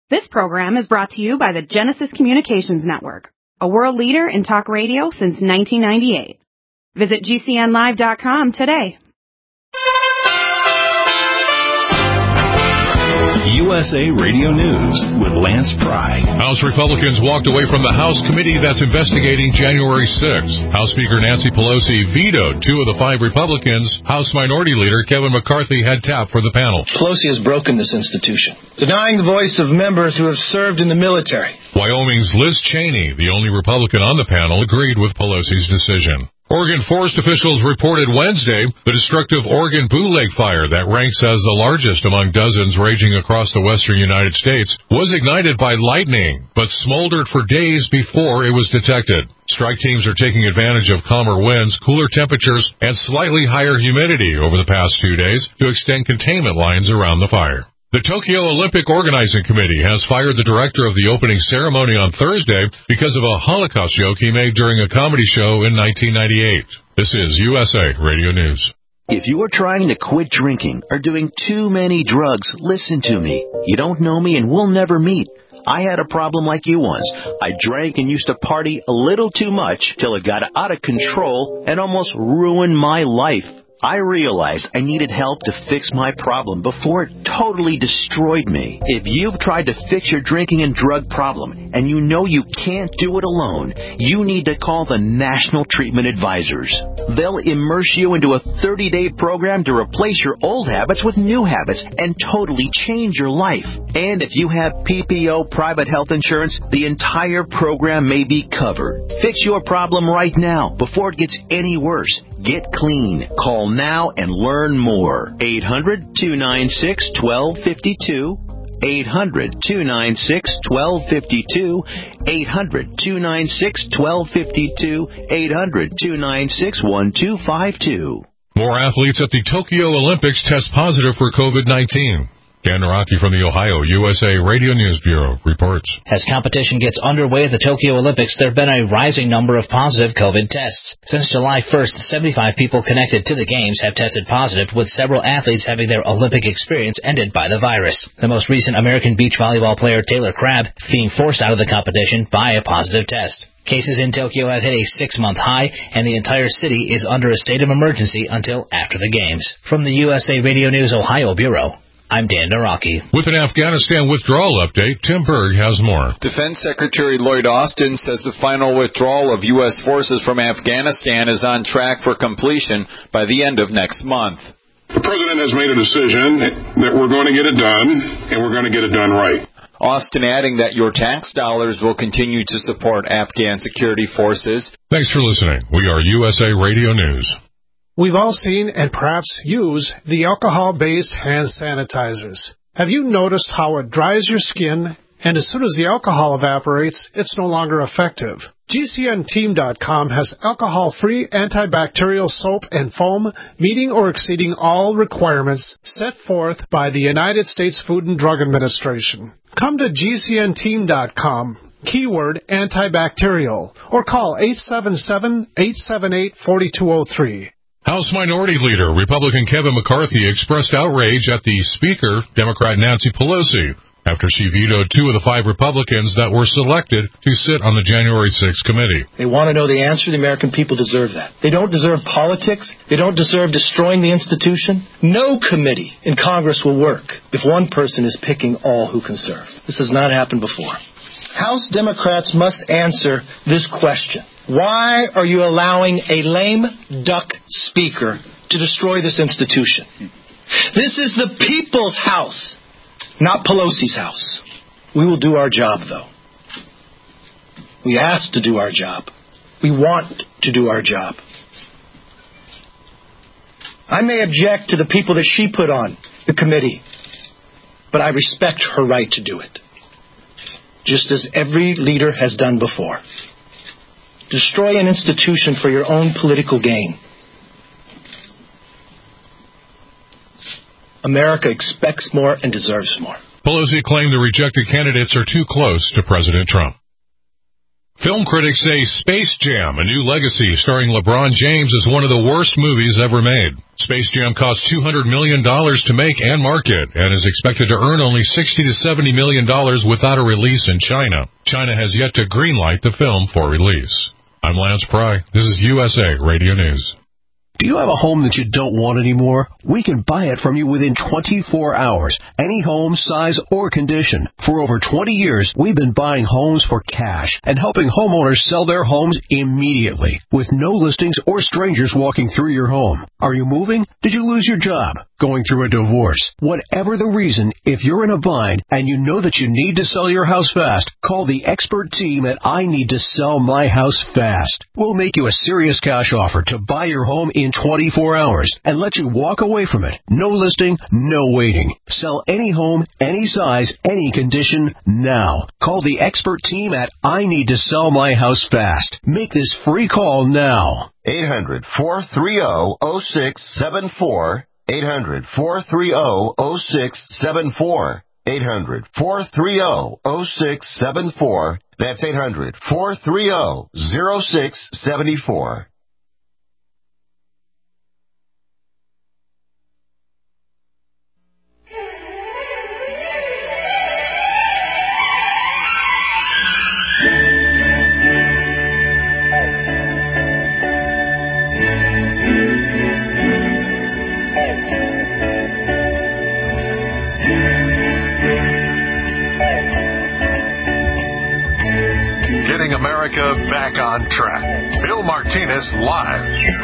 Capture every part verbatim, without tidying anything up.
This program is brought to you by the Genesis Communications Network, a world leader in talk radio since nineteen ninety-eight. Visit G C N live dot com today. U S A Radio News with Lance Pry. House Republicans walked away from the House committee that's investigating January sixth. House Speaker Nancy Pelosi vetoed two of the five Republicans. House Minority Leader Kevin McCarthy had tapped for the panel. Pelosi has broken this institution, denying the voice of members who have served in the military. Wyoming's Liz Cheney, the only Republican on the panel, agreed with Pelosi's decision. Oregon forest officials reported Wednesday the destructive Oregon Boot Lake fire that ranks as the largest among dozens raging across the western United States was ignited by lightning, but smoldered for days before it was detected. Strike teams are taking advantage of calmer winds, cooler temperatures, and slightly higher humidity over the past two days to extend containment lines around the fire. The Tokyo Olympic Organizing Committee has fired the director of the opening ceremony on Thursday because of a Holocaust joke he made during a comedy show in nineteen ninety-eight. This is U S A Radio News. If you are trying to quit drinking or doing too many drugs, listen to me. You don't know me and we'll never meet. I had a problem like you once. I drank and used to party a little too much till it got out of control and almost ruined my life. I realized I needed help to fix my problem before it totally destroyed me. If you've tried to fix your drinking and drug problem and you know you can't do it alone, you need to call the National Treatment Advisors. They'll immerse you into a thirty-day program to replace your old habits with new habits and totally change your life. And if you have P P O private health insurance, the entire program may be covered. Fix your problem right now before it gets any worse. Get clean. Call now and learn more. eight hundred, two nine six, one two five two. eight hundred, two nine six, one two five two. eight hundred, two nine six, one two five two. eight hundred, two nine six, one two five two. More athletes at the Tokyo Olympics test positive for COVID nineteen. Dan Naraki from the Ohio U S A Radio News Bureau reports. As competition gets underway at the Tokyo Olympics, there have been a rising number of positive COVID tests. Since July first, seventy-five people connected to the Games have tested positive, with several athletes having their Olympic experience ended by the virus. The most recent American beach volleyball player Taylor Crabb being forced out of the competition by a positive test. Cases in Tokyo have hit a six-month high, and the entire city is under a state of emergency until after the Games. From the U S A Radio News Ohio Bureau, I'm Dan Naraki. With an Afghanistan withdrawal update, Tim Berg has more. Defense Secretary Lloyd Austin says the final withdrawal of U S forces from Afghanistan is on track for completion by the end of next month. The President has made a decision that we're going to get it done, and we're going to get it done right. Austin adding that your tax dollars will continue to support Afghan security forces. Thanks for listening. We are U S A Radio News. We've all seen and perhaps use the alcohol-based hand sanitizers. Have you noticed how it dries your skin, and as soon as the alcohol evaporates, it's no longer effective? G C N team dot com has alcohol-free antibacterial soap and foam meeting or exceeding all requirements set forth by the United States Food and Drug Administration. Come to G C N team dot com. Keyword antibacterial, or call eight seven seven, eight seven eight, four two zero three. House Minority Leader Republican Kevin McCarthy expressed outrage at the Speaker, Democrat Nancy Pelosi, after she vetoed two of the five Republicans that were selected to sit on the January sixth committee. They want to know the answer. The American people deserve that. They don't deserve politics. They don't deserve destroying the institution. No committee in Congress will work if one person is picking all who can serve. This has not happened before. House Democrats must answer this question. Why are you allowing a lame duck speaker to destroy this institution? This is the people's house, not Pelosi's house. We will do our job, though. We asked to do our job. We want to do our job. I may object to the people that she put on the committee, but I respect her right to do it, just as every leader has done before. Destroy an institution for your own political gain. America expects more and deserves more. Pelosi claimed the rejected candidates are too close to President Trump. Film critics say Space Jam, A New Legacy, starring LeBron James, is one of the worst movies ever made. Space Jam cost two hundred million dollars to make and market, and is expected to earn only sixty to seventy million dollars without a release in China. China has yet to greenlight the film for release. I'm Lance Pry. This is U S A Radio News. Do you have a home that you don't want anymore? We can buy it from you within twenty-four hours. Any home, size, or condition. For over twenty years, we've been buying homes for cash and helping homeowners sell their homes immediately with no listings or strangers walking through your home. Are you moving? Did you lose your job? Going through a divorce? Whatever the reason, if you're in a bind and you know that you need to sell your house fast, call the expert team at I Need to Sell My House Fast. We'll make you a serious cash offer to buy your home in twenty-four hours and let you walk away from it. No listing, no waiting. Sell any home, any size, any condition now. Call the expert team at I Need to Sell My House Fast. Make this free call now. eight hundred, four three zero, zero six seven four. eight hundred, four three zero, zero six seven four. eight hundred, four three zero, zero six seven four. That's eight hundred, four three zero, zero six seven four. America back on track. Bill Martinez live.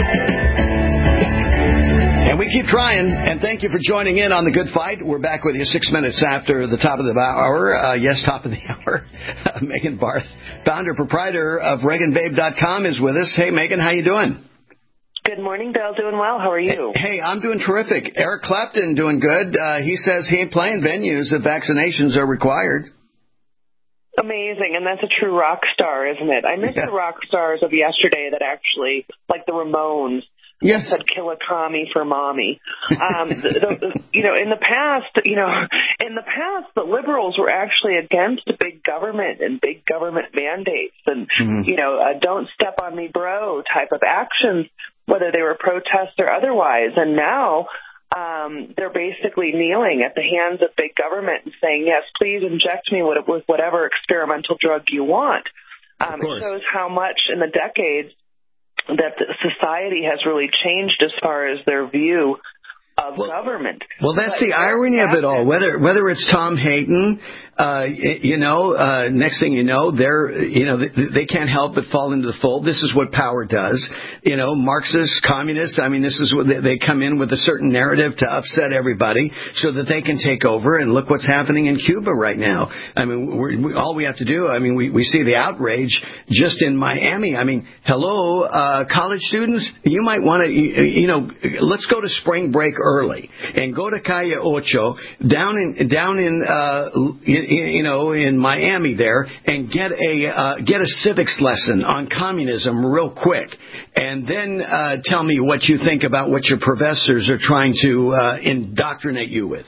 And we keep trying, and thank you for joining in on The Good Fight. We're back with you six minutes after the top of the hour. Uh, yes, top of the hour. Megan Barth, founder, proprietor of Reagan Babe dot com, is with us. Hey, Megan, how you doing? Good morning, Bill. Doing well. How are you? Hey, I'm doing terrific. Eric Clapton doing good. Uh, he says he ain't playing venues if vaccinations are required. Amazing, and that's a true rock star, isn't it? I miss yeah. the rock stars of yesterday that actually, like the Ramones, yes. said "kill a commie for mommy." Um, the, the, you know, in the past, you know, in the past, the liberals were actually against big government and big government mandates, and mm-hmm. you know, uh, "don't step on me, bro" type of actions, whether they were protests or otherwise. And now Um, they're basically kneeling at the hands of big government and saying, yes, please inject me with, with whatever experimental drug you want. Um, it shows how much in the decades that society has really changed as far as their view of well, government. Well, that's but the irony of it all. Whether whether it's Tom Hayden, uh, you know, uh, next thing you know, they're you know they, they can't help but fall into the fold. This is what power does. You know, Marxists, communists. I mean, this is what they, they come in with a certain narrative to upset everybody so that they can take over. And look what's happening in Cuba right now. I mean, we're, we, all we have to do. I mean, we, we see the outrage just in Miami. I mean, hello, uh, college students. You might want to, you, you know, let's go to spring break early and go to Calle Ocho down in down in uh, in, you know in Miami there and get a uh, get a civics lesson on communism real quick, and then uh, tell me what you think about what your professors are trying to uh, indoctrinate you with.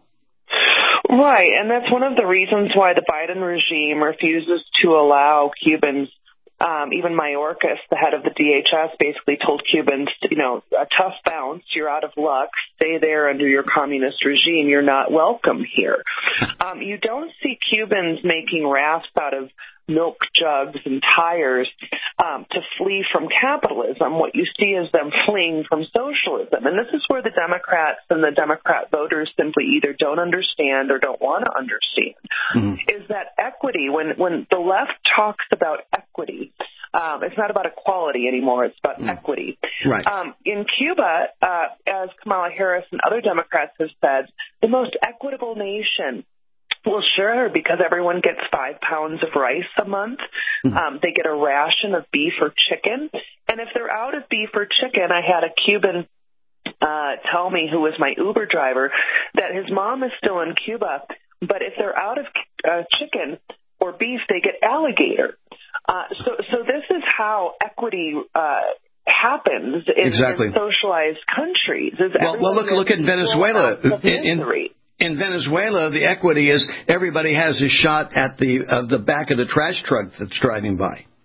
Right, and that's one of the reasons why the Biden regime refuses to allow Cubans. Um, even Mayorkas, the head of the D H S, basically told Cubans, you know, a tough bounce, you're out of luck, stay there under your communist regime, you're not welcome here. Um, you don't see Cubans making rafts out of milk jugs and tires um, to flee from capitalism. What you see is them fleeing from socialism. And this is where the Democrats and the Democrat voters simply either don't understand or don't want to understand, mm-hmm. is that equity, when, when the left talks about equity, um, it's not about equality anymore, it's about mm. equity. Right. Um, in Cuba, uh, as Kamala Harris and other Democrats have said, the most equitable nation. Well, sure, because everyone gets five pounds of rice a month. Mm-hmm. Um, they get a ration of beef or chicken. And if they're out of beef or chicken, I had a Cuban uh, tell me, who was my Uber driver, that his mom is still in Cuba, but if they're out of uh, chicken or beef, they get alligator. Uh, so, so this is how equity uh, happens in, exactly. in socialized countries. Is well, well, look, look at Venezuela. In, in, In Venezuela, the equity is everybody has a shot at the uh, the back of the trash truck that's driving by.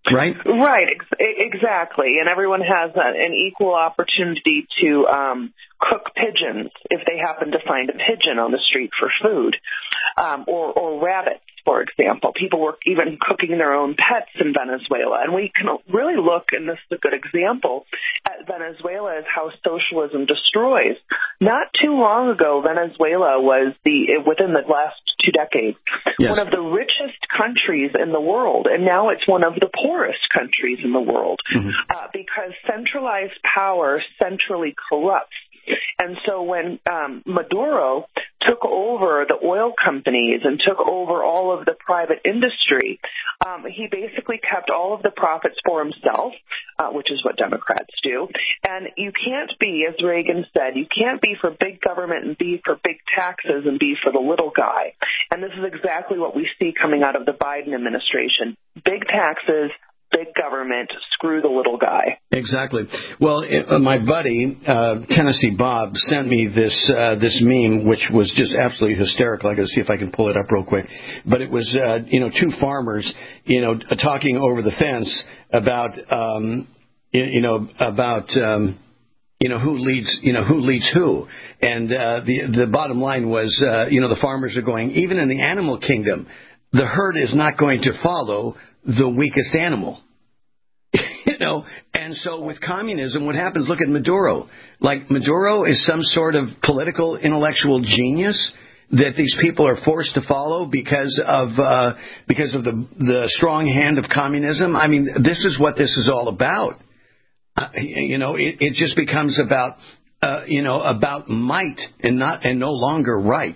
right? Right, ex- exactly. And everyone has a, an equal opportunity to um, cook pigeons if they happen to find a pigeon on the street for food, um, or, or rabbits, for example. People were even cooking their own pets in Venezuela. And we can really look, and this is a good example, at Venezuela as how socialism destroys. Not too long ago, Venezuela was, the within the last two decades, yes. one of the richest countries in the world, and now it's one of the poorest countries in the world, mm-hmm. uh, because centralized power centrally corrupts. And so when um, Maduro took over the oil companies and took over all of the private industry, um, he basically kept all of the profits for himself, uh, which is what Democrats do. And you can't be, as Reagan said, you can't be for big government and be for big taxes and be for the little guy. And this is exactly what we see coming out of the Biden administration. Big taxes, big government, screw the little guy. Exactly. Well, it, uh, my buddy, uh, Tennessee Bob, sent me this uh, this meme, which was just absolutely hysterical. I got to see if I can pull it up real quick. But it was, uh, you know, two farmers, you know, talking over the fence about, um, you, you know, about, um, you know, who leads, you know, who leads who. And uh, the the bottom line was, uh, you know, the farmers are going, even in the animal kingdom, the herd is not going to follow the weakest animal. You know, and so with communism, what happens, look at Maduro. Like, Maduro is some sort of political intellectual genius that these people are forced to follow because of uh, because of the the strong hand of communism. I mean, this is what this is all about. Uh, you know, it, it just becomes about uh, you know about might and not and no longer right.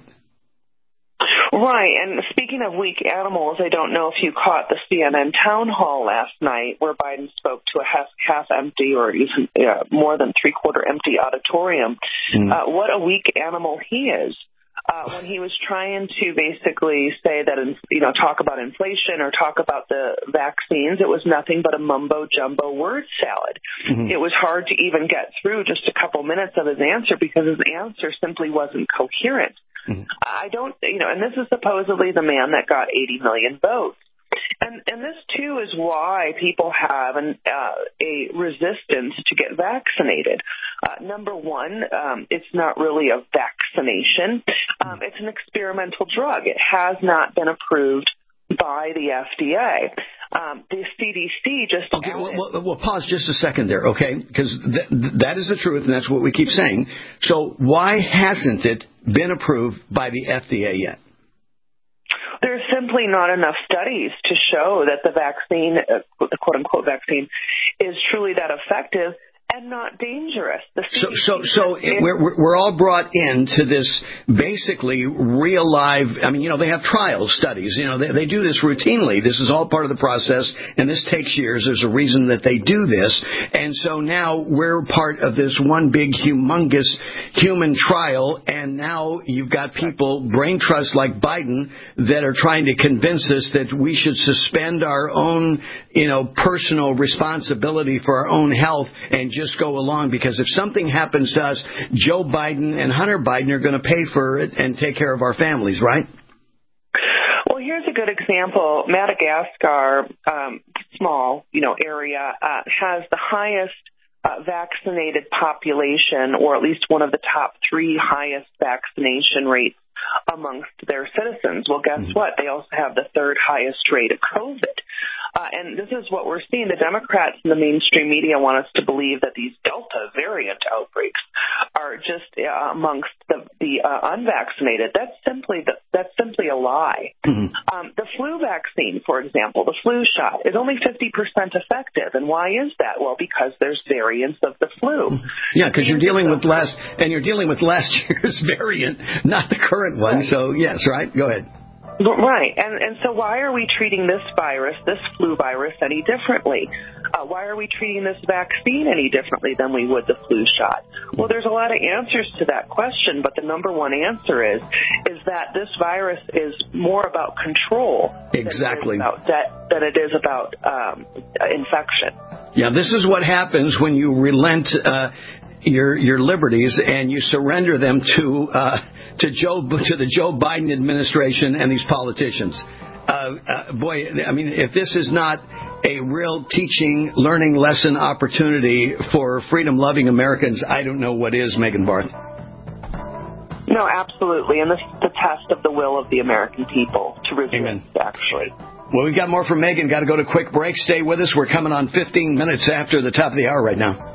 Right, and speaking of weak animals, I don't know if you caught the C N N town hall last night where Biden spoke to a half, half empty or even uh, more than three-quarter empty auditorium. Mm. Uh, what a weak animal he is. Uh, when he was trying to basically say that, you know, talk about inflation or talk about the vaccines, it was nothing but a mumbo-jumbo word salad. Mm-hmm. It was hard to even get through just a couple minutes of his answer because his answer simply wasn't coherent. Mm-hmm. I don't, you know, and this is supposedly the man that got eighty million votes. And and this, too, is why people have an, uh, a resistance to get vaccinated. Uh, number one, um, it's not really a vaccination. Um, it's an experimental drug. It has not been approved by the F D A. Um, the C D C just... Okay, well, well, well, pause just a second there, okay? Because th- that is the truth, and that's what we keep saying. So why hasn't it been approved by the F D A yet? There's simply not enough studies to show that the vaccine, uh, the quote-unquote vaccine, is truly that effective and not dangerous. The so, so, so it, we're we're all brought into this basically real live. I mean, you know, they have trial studies. You know, they they do this routinely. This is all part of the process, and this takes years. There's a reason that they do this, and so now we're part of this one big, humongous human trial. And now you've got people, brain trusts like Biden, that are trying to convince us that we should suspend our own, you know, personal responsibility for our own health and just go along, because if something happens to us, Joe Biden and Hunter Biden are going to pay for it and take care of our families, right? Well, here's a good example. Madagascar, um, small, you know, area, uh, has the highest uh, vaccinated population, or at least one of the top three highest vaccination rates amongst their citizens. Well, guess mm-hmm. what? They also have the third highest rate of COVID. Uh, and this is what we're seeing. The Democrats and the mainstream media want us to believe that these Delta variant outbreaks are just uh, amongst the, the uh, unvaccinated. That's simply the, that's simply a lie. Mm-hmm. Um, the flu vaccine, for example, the flu shot, is only fifty percent effective. And why is that? Well, because there's variants of the flu. Yeah, because you're dealing with last, and you're dealing with last year's variant, not the current one. Right. So, yes, right? Go ahead. Right. And and so why are we treating this virus, this flu virus, any differently? Uh, why are we treating this vaccine any differently than we would the flu shot? Well, there's a lot of answers to that question, but the number one answer is is that this virus is more about control exactly. than it is about, that, than it is about um, infection. Yeah, this is what happens when you relent uh, your your liberties and you surrender them to uh, to Joe to the Joe Biden administration and these politicians. Uh, uh, boy, I mean, if this is not a real teaching, learning lesson opportunity for freedom-loving Americans, I don't know what is, Megan Barth. No, absolutely. And this is the test of the will of the American people to resist, Amen. Actually. Well, we've got more from Megan. Got to go to a quick break. Stay with us. We're coming on fifteen minutes after the top of the hour right now.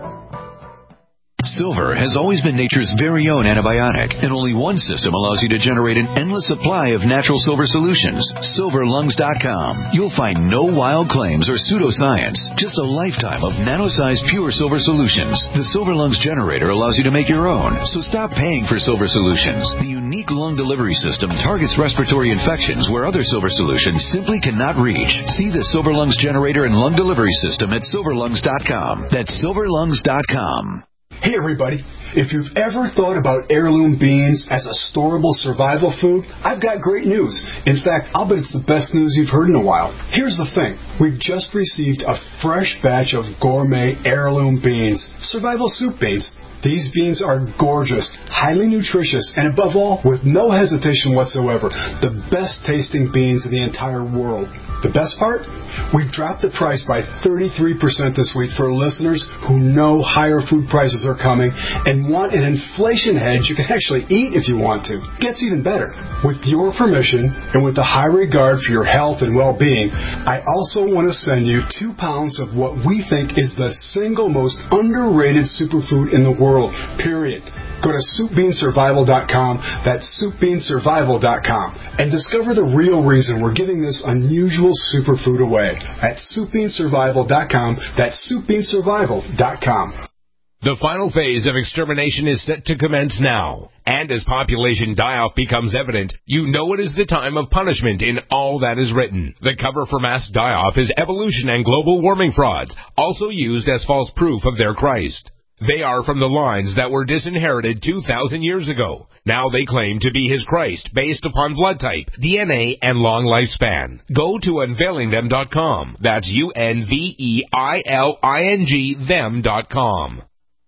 Silver has always been nature's very own antibiotic, and only one system allows you to generate an endless supply of natural silver solutions. silver lungs dot com. You'll find no wild claims or pseudoscience, just a lifetime of nano-sized pure silver solutions. The Silver Lungs generator allows you to make your own, so stop paying for silver solutions. The unique lung delivery system targets respiratory infections where other silver solutions simply cannot reach. See the Silver Lungs generator and lung delivery system at silver lungs dot com. That's silver lungs dot com. Hey everybody, if you've ever thought about heirloom beans as a storable survival food, I've got great news. In fact, I'll bet it's the best news you've heard in a while. Here's the thing. We've just received a fresh batch of gourmet heirloom beans, survival soup beans. These beans are gorgeous, highly nutritious, and above all, with no hesitation whatsoever, the best tasting beans in the entire world. The best part? We've dropped the price by thirty-three percent this week for listeners who know higher food prices are coming and want an inflation hedge you can actually eat if you want to. Gets even better. With your permission and with a high regard for your health and well-being, I also want to send you two pounds of what we think is the single most underrated superfood in the world, period. Go to soup bean survival dot com, that's soup bean survival dot com, and discover the real reason we're giving this unusual superfood away at soup bean survival dot com, that's soup bean survival dot com. The final phase of extermination is set to commence now. And as population die-off becomes evident, you know it is the time of punishment in all that is written. The cover for mass die-off is evolution and global warming frauds, also used as false proof of their Christ. They are from the lines that were disinherited two thousand years ago. Now they claim to be his Christ based upon blood type, D N A, and long lifespan. Go to unveiling them dot com. That's U N V E I L I N G them dot com.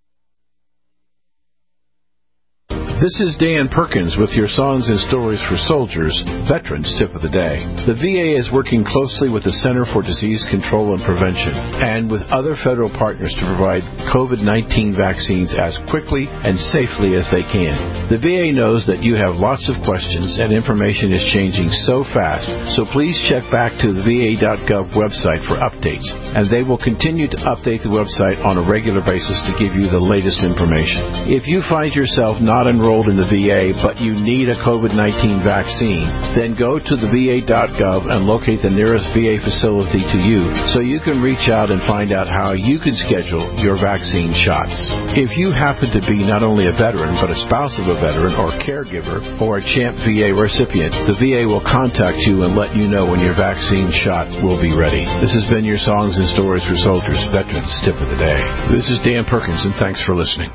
This is Dan Perkins with your Songs and Stories for Soldiers, Veterans Tip of the Day. The V A is working closely with the Center for Disease Control and Prevention and with other federal partners to provide COVID nineteen vaccines as quickly and safely as they can. The V A knows that you have lots of questions and information is changing so fast, so please check back to the V A dot gov website for updates, and they will continue to update the website on a regular basis to give you the latest information. If you find yourself not enrolled in the V A, but you need a COVID nineteen vaccine, then go to the V A dot gov and locate the nearest V A facility to you so you can reach out and find out how you can schedule your vaccine shots. If you happen to be not only a veteran, but a spouse of a veteran or caregiver or a CHAMP V A recipient, the V A will contact you and let you know when your vaccine shot will be ready. This has been your Songs and Stories for Soldiers, Veterans Tip of the Day. This is Dan Perkins, and thanks for listening.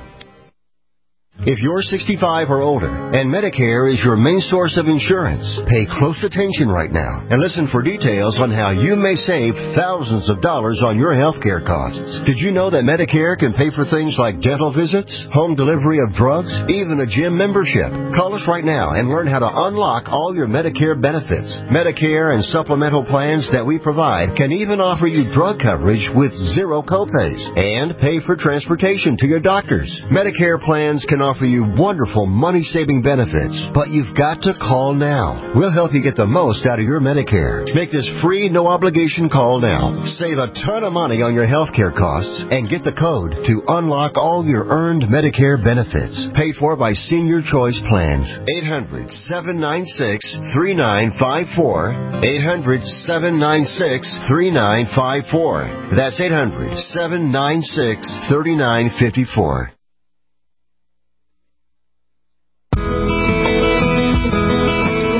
If you're sixty-five or older and Medicare is your main source of insurance, pay close attention right now and listen for details on how you may save thousands of dollars on your health care costs. Did you know that Medicare can pay for things like dental visits, home delivery of drugs, even a gym membership? Call us right now and learn how to unlock all your Medicare benefits. Medicare and supplemental plans that we provide can even offer you drug coverage with zero copays and pay for transportation to your doctors. Medicare plans can offer you wonderful money-saving benefits, but you've got to call now. We'll help you get the most out of your Medicare. Make this free, no-obligation call now. Save a ton of money on your health care costs and get the code to unlock all your earned Medicare benefits. Paid for by Senior Choice Plans. eight hundred, seven nine six, three nine five four. eight hundred, seven nine six, three nine five four. That's eight hundred, seven nine six, three nine five four.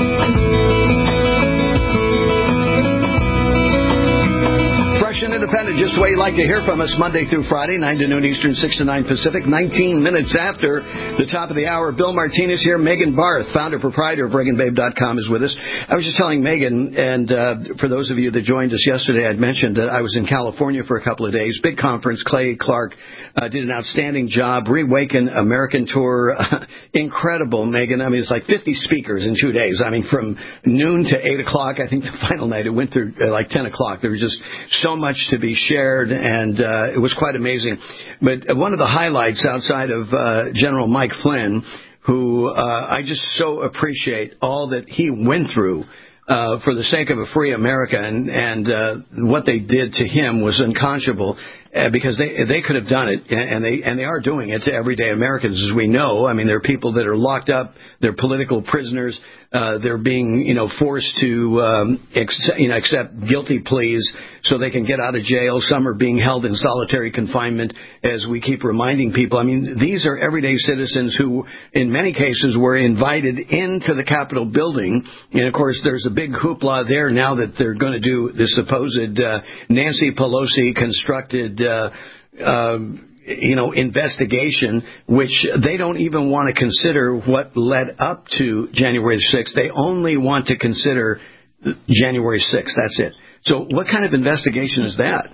Independent just the way you like to hear from us Monday through Friday, nine to noon Eastern, six to nine Pacific. nineteen minutes after the top of the hour, Bill Martinez here. Megan Barth, founder, proprietor of Reagan Babe dot com, is with us. I was just telling Megan, and uh, for those of you that joined us yesterday, I'd mentioned that I was in California for a couple of days. Big conference. Clay Clark uh, did an outstanding job. Reawaken American Tour. Uh, incredible, Megan. I mean, it's like fifty speakers in two days. I mean, from noon to eight o'clock. I think the final night, it went through uh, like ten o'clock. There was just so much to be shared, and uh, it was quite amazing. But one of the highlights outside of uh, General Mike Flynn, who uh, I just so appreciate all that he went through uh, for the sake of a free America, and, and uh, what they did to him was unconscionable. Uh, because they they could have done it, and they and they are doing it to everyday Americans, as we know. I mean, there are people that are locked up, they're political prisoners, uh, they're being you know forced to um, ex- you know accept guilty pleas so they can get out of jail. Some are being held in solitary confinement, as we keep reminding people. I mean, these are everyday citizens who, in many cases, were invited into the Capitol building, and of course, there's a big hoopla there now that they're going to do this supposed uh, Nancy Pelosi constructed. Uh, uh, you know, investigation, which they don't even want to consider what led up to January sixth. They only want to consider January sixth. That's it. So what kind of investigation is that?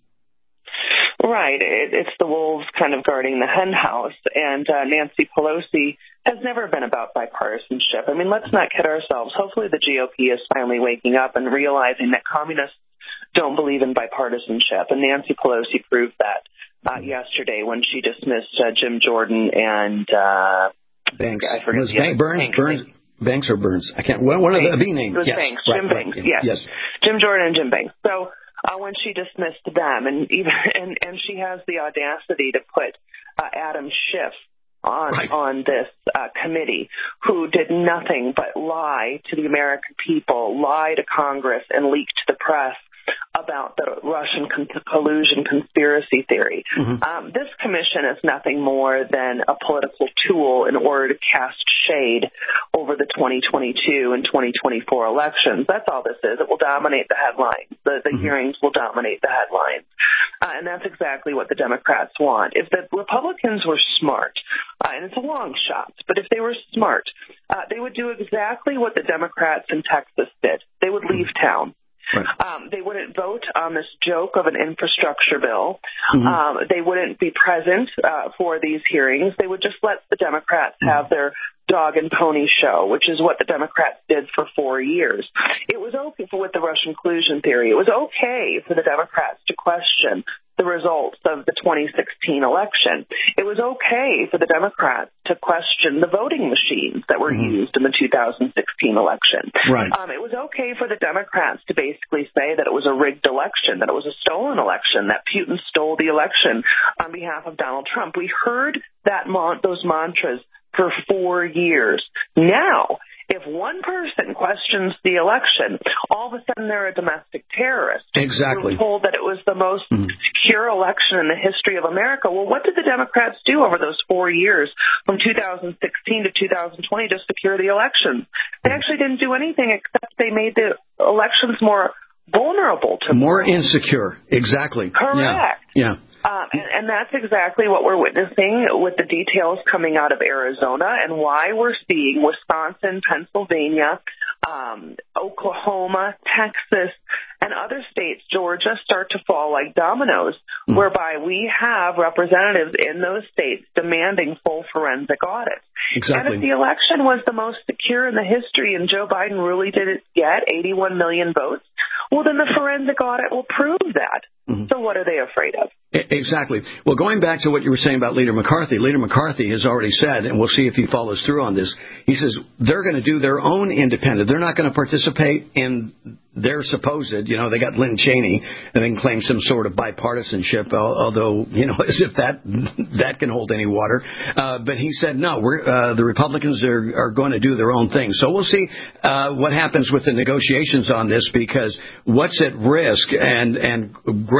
Right. It, it's the wolves kind of guarding the hen house. And uh, Nancy Pelosi has never been about bipartisanship. I mean, let's not kid ourselves. Hopefully the G O P is finally waking up and realizing that communists don't believe in bipartisanship, and Nancy Pelosi proved that uh, yesterday when she dismissed uh, Jim Jordan and uh, Banks. I forget the Bank, Burns, Banks. Burns, Banks or Burns? I can't. One, one of the B names. It was Yes. Banks. Right, Jim right, Banks. yeah. Yes. yes. Jim Jordan and Jim Banks. So uh, when she dismissed them, and even and, and she has the audacity to put uh, Adam Schiff on right. on this uh, committee, who did nothing but lie to the American people, lie to Congress, and leak to the press about the Russian con- collusion conspiracy theory. Mm-hmm. Um, this commission is nothing more than a political tool in order to cast shade over the twenty twenty-two and twenty twenty-four elections. That's all this is. It will dominate the headlines. The, the mm-hmm. hearings will dominate the headlines. Uh, and that's exactly what the Democrats want. If the Republicans were smart, uh, and it's a long shot, but if they were smart, uh, they would do exactly what the Democrats in Texas did. They would leave town. Right. Um, they wouldn't vote on this joke of an infrastructure bill. Mm-hmm. Um, they wouldn't be present uh, for these hearings. They would just let the Democrats mm-hmm. have their dog and pony show, which is what the Democrats did for four years. It was okay for, with the Russian collusion theory. It was okay for the Democrats to question the results of the twenty sixteen election. It was okay for the Democrats to question the voting machines that were mm-hmm. used in the two thousand sixteen election. Right. Um, it was okay for the Democrats to basically say that it was a rigged election, that it was a stolen election, that Putin stole the election on behalf of Donald Trump. We heard that mon- those mantras for four years. Now, if one person questions the election, all of a sudden they're a domestic terrorist. Exactly. We were told that it was the most mm-hmm. secure election in the history of America. Well, what did the Democrats do over those four years from two thousand sixteen to two thousand twenty to secure the elections? They actually didn't do anything except they made the elections more vulnerable to more insecure. Exactly. Correct. Yeah. yeah. Um, and, and that's exactly what we're witnessing with the details coming out of Arizona and why we're seeing Wisconsin, Pennsylvania, um, Oklahoma, Texas, and other states, Georgia, start to fall like dominoes, mm. whereby we have representatives in those states demanding full forensic audits. Exactly. And if the election was the most secure in the history and Joe Biden really didn't get eighty-one million votes, well, then the forensic audit will prove that. Mm-hmm. So what are they afraid of? Exactly. Well, going back to what you were saying about Leader McCarthy, Leader McCarthy has already said, and we'll see if he follows through on this, he says they're going to do their own independent. They're not going to participate in their supposed, you know, they got Lynn Cheney and then claim some sort of bipartisanship, although, you know, as if that that can hold any water. Uh, but he said, no, we're, uh, the Republicans are, are going to do their own thing. So we'll see uh, what happens with the negotiations on this, because what's at risk, and, and great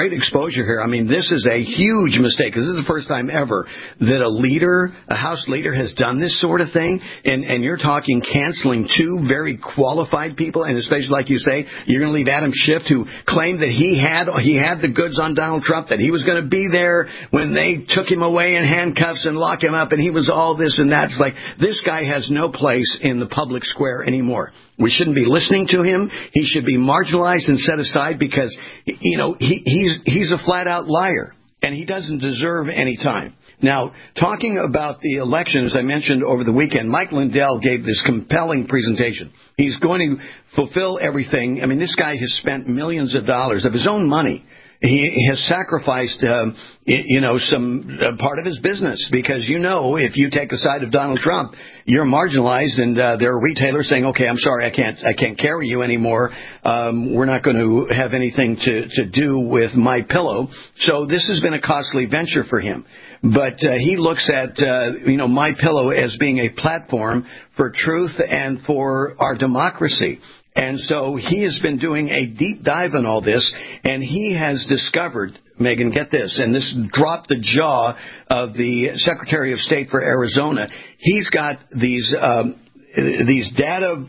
great exposure here. I mean, this is a huge mistake because this is the first time ever that a leader, a House leader, has done this sort of thing. And, and you're talking canceling two very qualified people, and especially like you say, you're going to leave Adam Schiff, who claimed that he had he had the goods on Donald Trump, that he was going to be there when they took him away in handcuffs and lock him up, and he was all this and that. It's like, this guy has no place in the public square anymore. We shouldn't be listening to him. He should be marginalized and set aside because, you know, he, he's he's a flat-out liar, and he doesn't deserve any time. Now, talking about the election, as I mentioned over the weekend, Mike Lindell gave this compelling presentation. He's going to fulfill everything. I mean, this guy has spent millions of dollars of his own money. He has sacrificed, um, you know, some uh, part of his business because, you know, if you take the side of Donald Trump, you're marginalized, and uh, there are retailers saying, okay, I'm sorry, I can't I can't carry you anymore. Um, we're not going to have anything to, to do with MyPillow. So this has been a costly venture for him. But uh, he looks at, uh, you know, MyPillow as being a platform for truth and for our democracy. And so he has been doing a deep dive on all this, and he has discovered, Megan, get this, and this dropped the jaw of the Secretary of State for Arizona. He's got these um, these data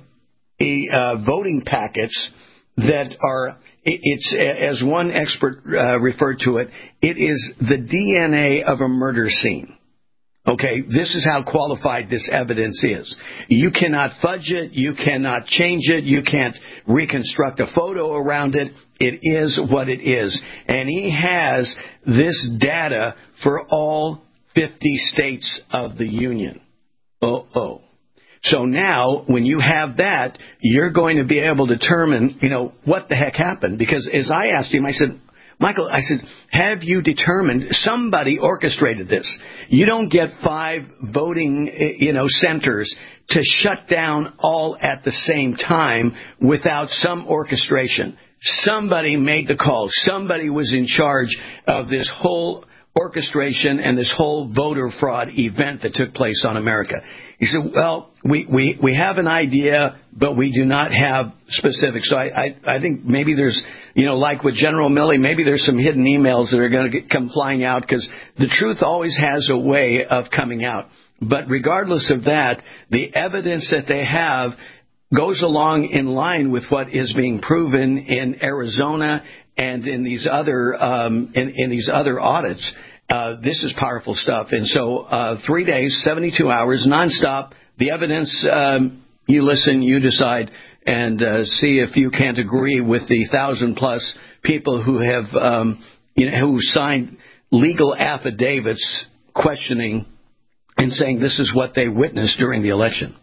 uh, voting packets that are, it's, as one expert uh, referred to it, it is the D N A of a murder scene. Okay, this is how qualified this evidence is. You cannot fudge it. You cannot change it. You can't reconstruct a photo around it. It is what it is. And he has this data for all fifty states of the union. Uh-oh. So now, when you have that, you're going to be able to determine, you know, what the heck happened. Because as I asked him, I said, Michael, I said, have you determined somebody orchestrated this? You don't get five voting, you know, centers to shut down all at the same time without some orchestration. Somebody made the call. Somebody was in charge of this whole orchestration and this whole voter fraud event that took place on America. He said, well, we, we, we have an idea, but we do not have specifics. So I, I, I think maybe there's, you know, like with General Milley, maybe there's some hidden emails that are going to come flying out because the truth always has a way of coming out. But regardless of that, the evidence that they have goes along in line with what is being proven in Arizona and in these other um, in, in these other audits. Uh, this is powerful stuff. And so uh, three days, seventy-two hours, nonstop. The evidence, um, you listen, you decide, and uh, see if you can't agree with the thousand plus people who have um, you know, who signed legal affidavits questioning and saying this is what they witnessed during the election.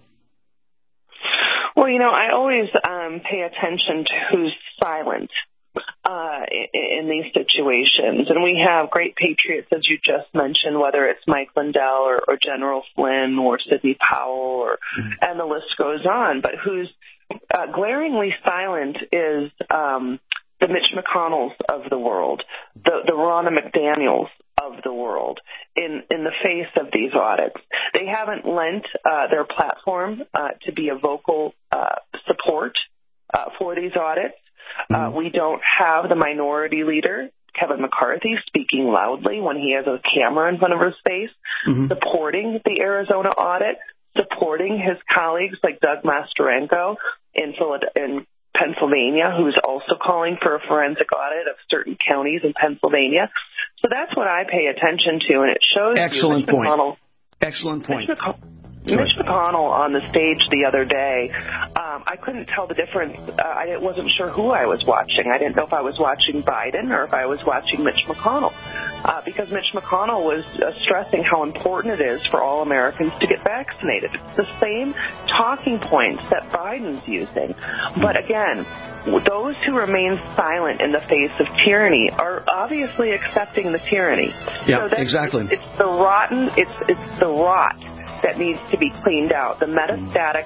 Well, you know, I always um, pay attention to who's silent uh, in these situations. And we have great patriots, as you just mentioned, whether it's Mike Lindell or, or General Flynn or Sidney Powell, or, mm-hmm. and the list goes on. But who's uh, glaringly silent is um, the Mitch McConnells of the world, the, the Ronna McDaniels of the world in, in the face of these audits. They haven't lent uh, their platform uh, to be a vocal uh, support uh, for these audits. Uh, we don't have the minority leader, Kevin McCarthy, speaking loudly when he has a camera in front of his face, mm-hmm. supporting the Arizona audit, supporting his colleagues like Doug Masterenko in, in Pennsylvania, who's also calling for a forensic audit of certain counties in Pennsylvania. So that's what I pay attention to, and it shows Excellent you, point. McConnell, Excellent point. Mitch McConnell, Mitch McConnell on the stage the other day, um, I couldn't tell the difference. Uh, I wasn't sure who I was watching. I didn't know if I was watching Biden or if I was watching Mitch McConnell, uh, because Mitch McConnell was uh, stressing how important it is for all Americans to get vaccinated. It's the same talking points that Biden's using. But again, those who remain silent in the face of tyranny are obviously accepting the tyranny. Yeah, so that's, exactly. It's, it's the rotten, it's, it's the rot that needs to be cleaned out. The metastatic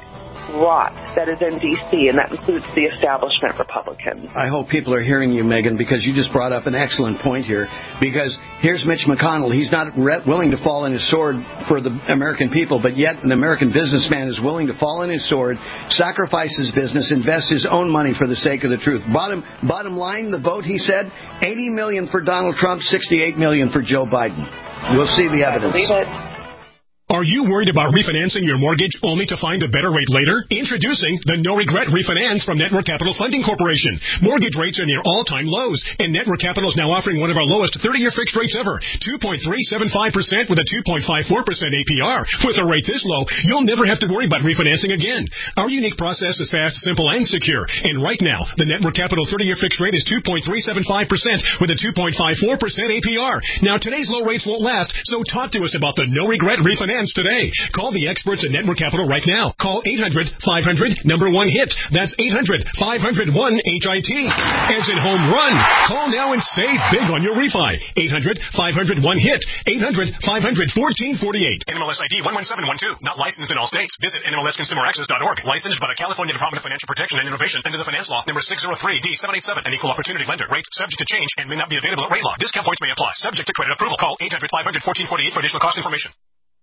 rot that is in D C, and that includes the establishment Republicans. I hope people are hearing you, Megan, because you just brought up an excellent point here. Because here's Mitch McConnell. He's not re- willing to fall on his sword for the American people, but yet an American businessman is willing to fall on his sword, sacrifice his business, invest his own money for the sake of the truth. Bottom, bottom line, the vote, he said, eighty million dollars for Donald Trump, sixty-eight million dollars for Joe Biden. We'll see the evidence. I believe it. Are you worried about refinancing your mortgage only to find a better rate later? Introducing the No Regret Refinance from Network Capital Funding Corporation. Mortgage rates are near all-time lows, and Network Capital is now offering one of our lowest thirty-year fixed rates ever, two point three seven five percent with a two point five four percent A P R. With a rate this low, you'll never have to worry about refinancing again. Our unique process is fast, simple, and secure. And right now, the Network Capital thirty-year fixed rate is two point three seven five percent with a two point five four percent A P R. Now, today's low rates won't last, so talk to us about the No Regret Refinance today. Call the experts at Network Capital right now. Call eight hundred five hundred number one hit. That's eight hundred five hundred one H I T. As in home run. Call now and save big on your refi. eight hundred five hundred one hit. eight hundred five hundred fourteen forty-eight. N M L S I D one one seven one two. Not licensed in all states. Visit N M L S consumer access dot org. Licensed by the California Department of Financial Protection and Innovation under the Finance Law number six oh three D seven eight seven. An equal opportunity lender. Rates subject to change and may not be available at rate law. Discount points may apply. Subject to credit approval. Call eight hundred five hundred fourteen forty-eight for additional cost information.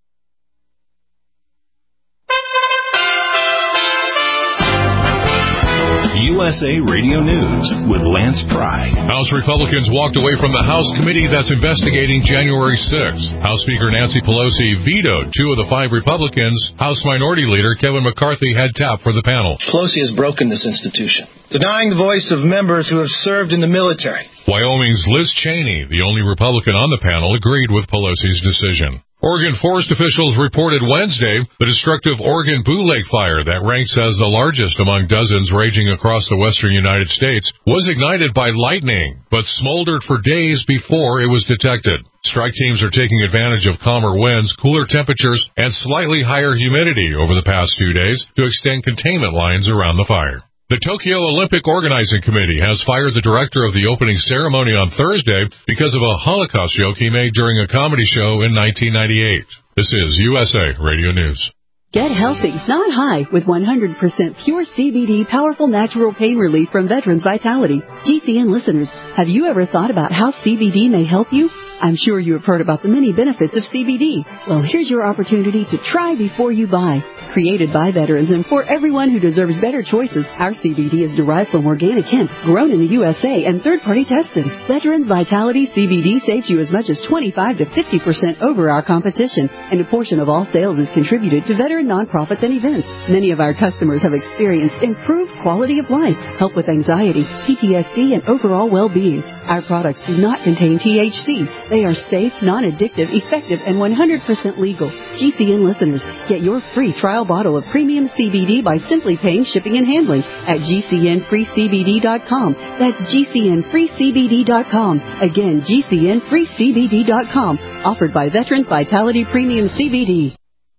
U S A Radio News with Lance Pry. House Republicans walked away from the House committee that's investigating January sixth. House Speaker Nancy Pelosi vetoed two of the five Republicans. House Minority Leader Kevin McCarthy had tapped for the panel. Pelosi has broken this institution, denying the voice of members who have served in the military. Wyoming's Liz Cheney, the only Republican on the panel, agreed with Pelosi's decision. Oregon forest officials reported Wednesday the destructive Oregon Boo Lake fire that ranks as the largest among dozens raging across the western United States was ignited by lightning, but smoldered for days before it was detected. Strike teams are taking advantage of calmer winds, cooler temperatures, and slightly higher humidity over the past few days to extend containment lines around the fire. The Tokyo Olympic Organizing Committee has fired the director of the opening ceremony on Thursday because of a Holocaust joke he made during a comedy show in nineteen ninety-eight. This is U S A Radio News. Get healthy, not high, with one hundred percent pure C B D powerful natural pain relief from Veterans Vitality. G C N listeners, have you ever thought about how C B D may help you? I'm sure you have heard about the many benefits of C B D. Well, here's your opportunity to try before you buy. Created by veterans and for everyone who deserves better choices, our C B D is derived from organic hemp, grown in the U S A and third-party tested. Veterans Vitality C B D saves you as much as twenty-five to fifty percent over our competition, and a portion of all sales is contributed to veteran nonprofits and events. Many of our customers have experienced improved quality of life, help with anxiety, P T S D, and overall well-being. Our products do not contain T H C. They are safe, non-addictive, effective, and one hundred percent legal. G C N listeners, get your free trial bottle of premium C B D by simply paying shipping and handling at G C N free C B D dot com. That's G C N free C B D dot com. Again, G C N free C B D dot com. Offered by Veterans Vitality Premium C B D.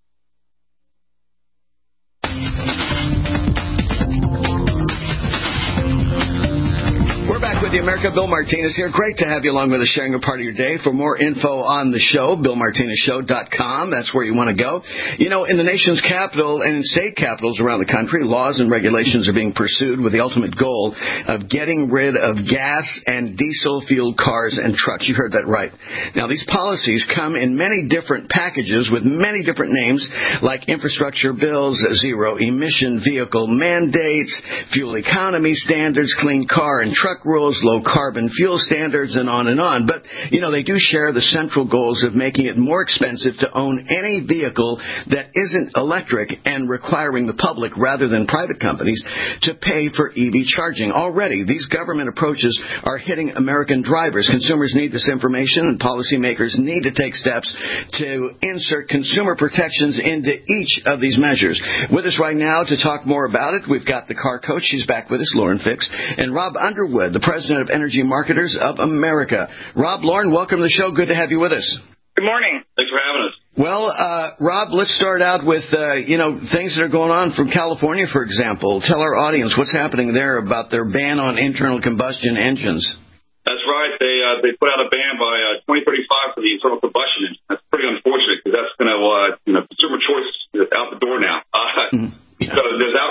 The America, Bill Martinez here. Great to have you along with us, sharing a part of your day. For more info on the show, bill martinez show dot com. That's where you want to go. You know, in the nation's capital and in state capitals around the country, laws and regulations are being pursued with the ultimate goal of getting rid of gas and diesel-fueled cars and trucks. You heard that right. Now, these policies come in many different packages with many different names, like infrastructure bills, zero-emission vehicle mandates, fuel economy standards, clean car and truck rules, low-carbon fuel standards, and on and on. But, you know, they do share the central goals of making it more expensive to own any vehicle that isn't electric and requiring the public, rather than private companies, to pay for E V charging. Already, these government approaches are hitting American drivers. Consumers need this information, and policymakers need to take steps to insert consumer protections into each of these measures. With us right now to talk more about it, we've got the car coach. She's back with us, Lauren Fix, and Rob Underwood, the president of Energy Marketers of America. Rob, Lauren, welcome to the show. Good to have you with us. Good morning. Thanks for having us. Well, uh, Rob, let's start out with, uh, you know, things that are going on from California, for example. Tell our audience what's happening there about their ban on internal combustion engines. That's right. They uh, they put out a ban by uh, twenty thirty-five for the internal combustion engine. That's pretty unfortunate because that's going to, uh, you know, consumer choice is out the door now. Uh, mm-hmm. Yeah. So there's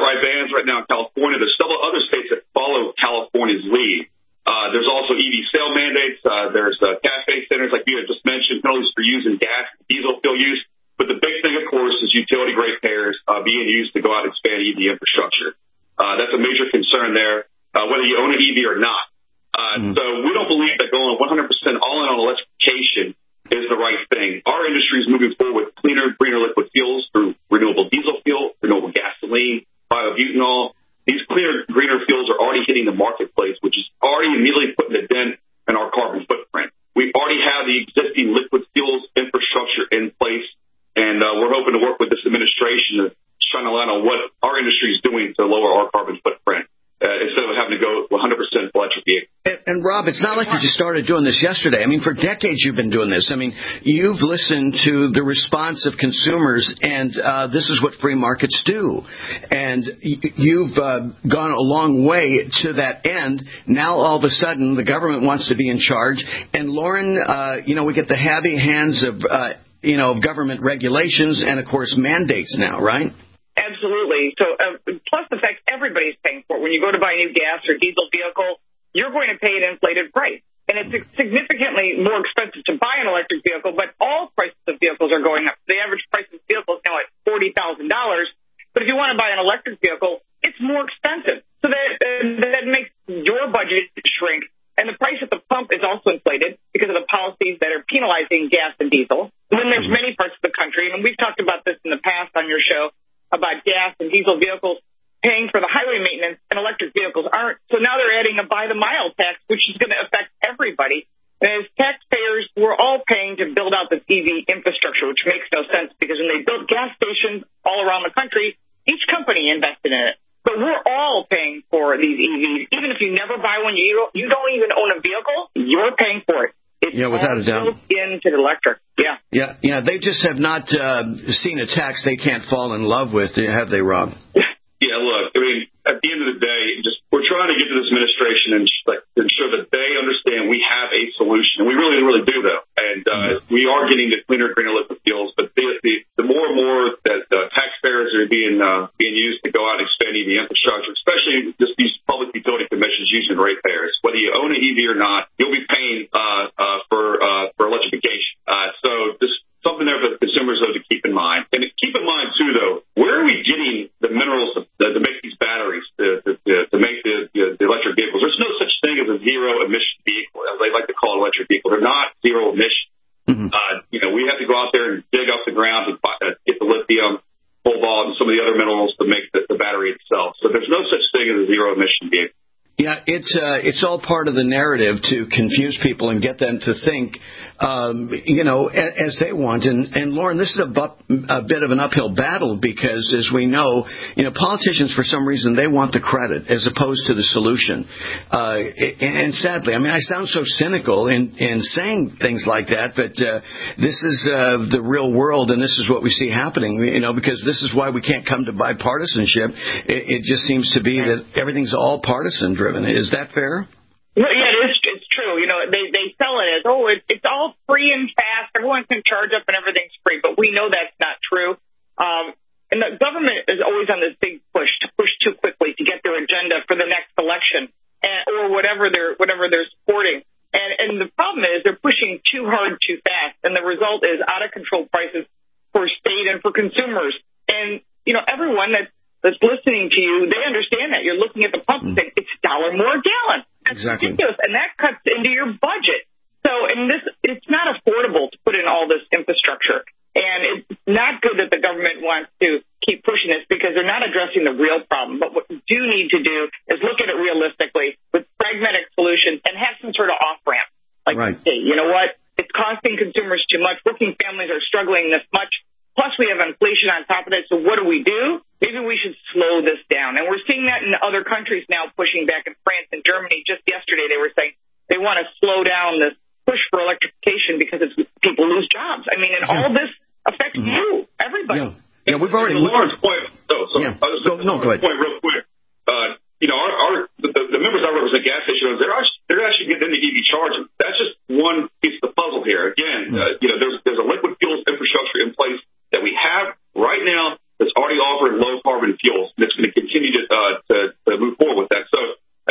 sale mandates. Uh, there's uh, cafe centers, like you had just mentioned, penalties for using gas, diesel fuel use. But the big thing, of course, is utility ratepayers uh, being used to go out and expand E V infrastructure. Uh, that's a major concern there, uh, whether you own an E V or not. Uh, mm-hmm. So we don't believe that going one hundred percent all in on electrification is the right thing. Our industry is moving forward with cleaner, greener liquid fuels through renewable diesel fuel, renewable gasoline, biobutanol. These cleaner, greener fuels are already hitting the marketplace, which is already immediately putting a dent in our carbon footprint. We already have the existing liquid fuels infrastructure in place, and uh, we're hoping to work with this administration to shine a light on what our industry is doing to lower our carbon footprint. Uh, instead of having to go one hundred percent electric vehicles. And, and Rob, it's not like you just started doing this yesterday. I mean, for decades you've been doing this. I mean, you've listened to the response of consumers, and uh, this is what free markets do. And y- you've uh, gone a long way to that end. Now, all of a sudden, the government wants to be in charge. And Lauren, uh, you know, we get the heavy hands of, uh, you know, of government regulations and, of course, mandates now, right? Absolutely. So, uh, plus the fact everybody's paying for it. When you go to buy a new gas or diesel vehicle, you're going to pay an inflated price. And it's significantly more expensive to buy an electric vehicle, but all prices of vehicles are going up. The average price of a vehicle is now at forty thousand dollars. But if you want to buy an electric vehicle, it's more expensive. So that, uh, that makes your budget shrink. And the price at the pump is also inflated because of the policies that are penalizing gas and diesel. And then there's many parts of the country, and we've talked about this in the past on your show, about gas and diesel vehicles paying for the highway maintenance, and electric vehicles aren't. So now they're adding a by-the-mile tax, which is going to affect everybody. And as taxpayers, we're all paying to build out this E V infrastructure, which makes no sense because when they built gas stations all around the country, each company invested in it. But we're all paying for these E Vs. Even if you never buy one, you don't, you don't even own a vehicle, you're paying for it. It's yeah, without a doubt. built into the electric. Yeah. Yeah, yeah. They just have not uh, seen a tax they can't fall in love with, have they, Rob? Yeah, look, I mean, at the end of the day, just we're trying to get to this administration and just, like, ensure that they understand we have a solution. And we really, really do, though. And uh, mm-hmm. we are getting to cleaner, greener liquid fuels. But the, the, the more and more that uh, taxpayers are being uh, being used to go out and expand E V infrastructure, especially just these public utility commissions using ratepayers, whether you own an E V or not, you'll be paying uh, uh, for uh, for electrification. Uh, so just something there for the consumers, though, to keep in mind. And keep in mind, too, though, where are we getting the minerals to, to make these batteries, to, to, to make the, the electric vehicles? There's no such thing as a zero-emission vehicle, as they like to call an electric vehicle. They're not zero emission. Mm-hmm. Uh, you know, we have to go out there and dig up the ground and uh, get the lithium, cobalt, and some of the other minerals to make the, the battery itself. So there's no such thing as a zero-emission vehicle. Yeah, it's uh, it's all part of the narrative to confuse people and get them to think, um, you know, as they want. And, and Lauren, this is a, bu- a bit of an uphill battle because, as we know, you know, politicians, for some reason, they want the credit as opposed to the solution. Uh, and sadly, I mean, I sound so cynical in, in saying things like that, but uh, this is uh, the real world, and this is what we see happening, you know, because this is why we can't come to bipartisanship. It, it just seems to be that everything's all partisan driven. Is that fair? Well, yeah, it is. It's true. You know, they they sell it as, oh, it, it's all free and fast. Everyone can charge up and everything's free. But we know that's not true. Um, and the government is always on this big push to push too quickly to get their agenda for the next election, and, or whatever they're whatever they're supporting. And and the problem is they're pushing too hard, too fast, and the result is out of control prices for state and for consumers. And you know, everyone that's that's listening to you, they understand that. You're looking at the pump and saying, it's a dollar more a gallon. That's exactly. ridiculous. And that cuts into your budget. So, and this, it's not affordable to put in all this infrastructure. And it's not good that the government wants to keep pushing this because they're not addressing the real problem. But what we do need to do is look at it realistically with pragmatic solutions and have some sort of off-ramp. Like, right. hey, you know what? It's costing consumers too much. Working families are struggling this much. Plus, we have inflation on top of it. So what do we do? Maybe we should slow this down. And we're seeing that in other countries now pushing back. In France and Germany, just yesterday, they were saying they want to slow down this push for electrification because it's, people lose jobs. I mean, and all this affects mm-hmm. you, everybody. Yeah, yeah we've already... To Lauren's point, oh, so, yeah. I was go, no, go ahead. Point real quick. Uh, you know, our, our the, the members I represent, gas station owners, they're actually, they're actually getting into E V charging. That's just one piece of the puzzle here. Again, mm-hmm. uh, you know, there's there's a liquid fuels infrastructure in place that we have right now that's already offering low carbon fuels. And it's going to continue to, uh, to, to move forward with that. So again, just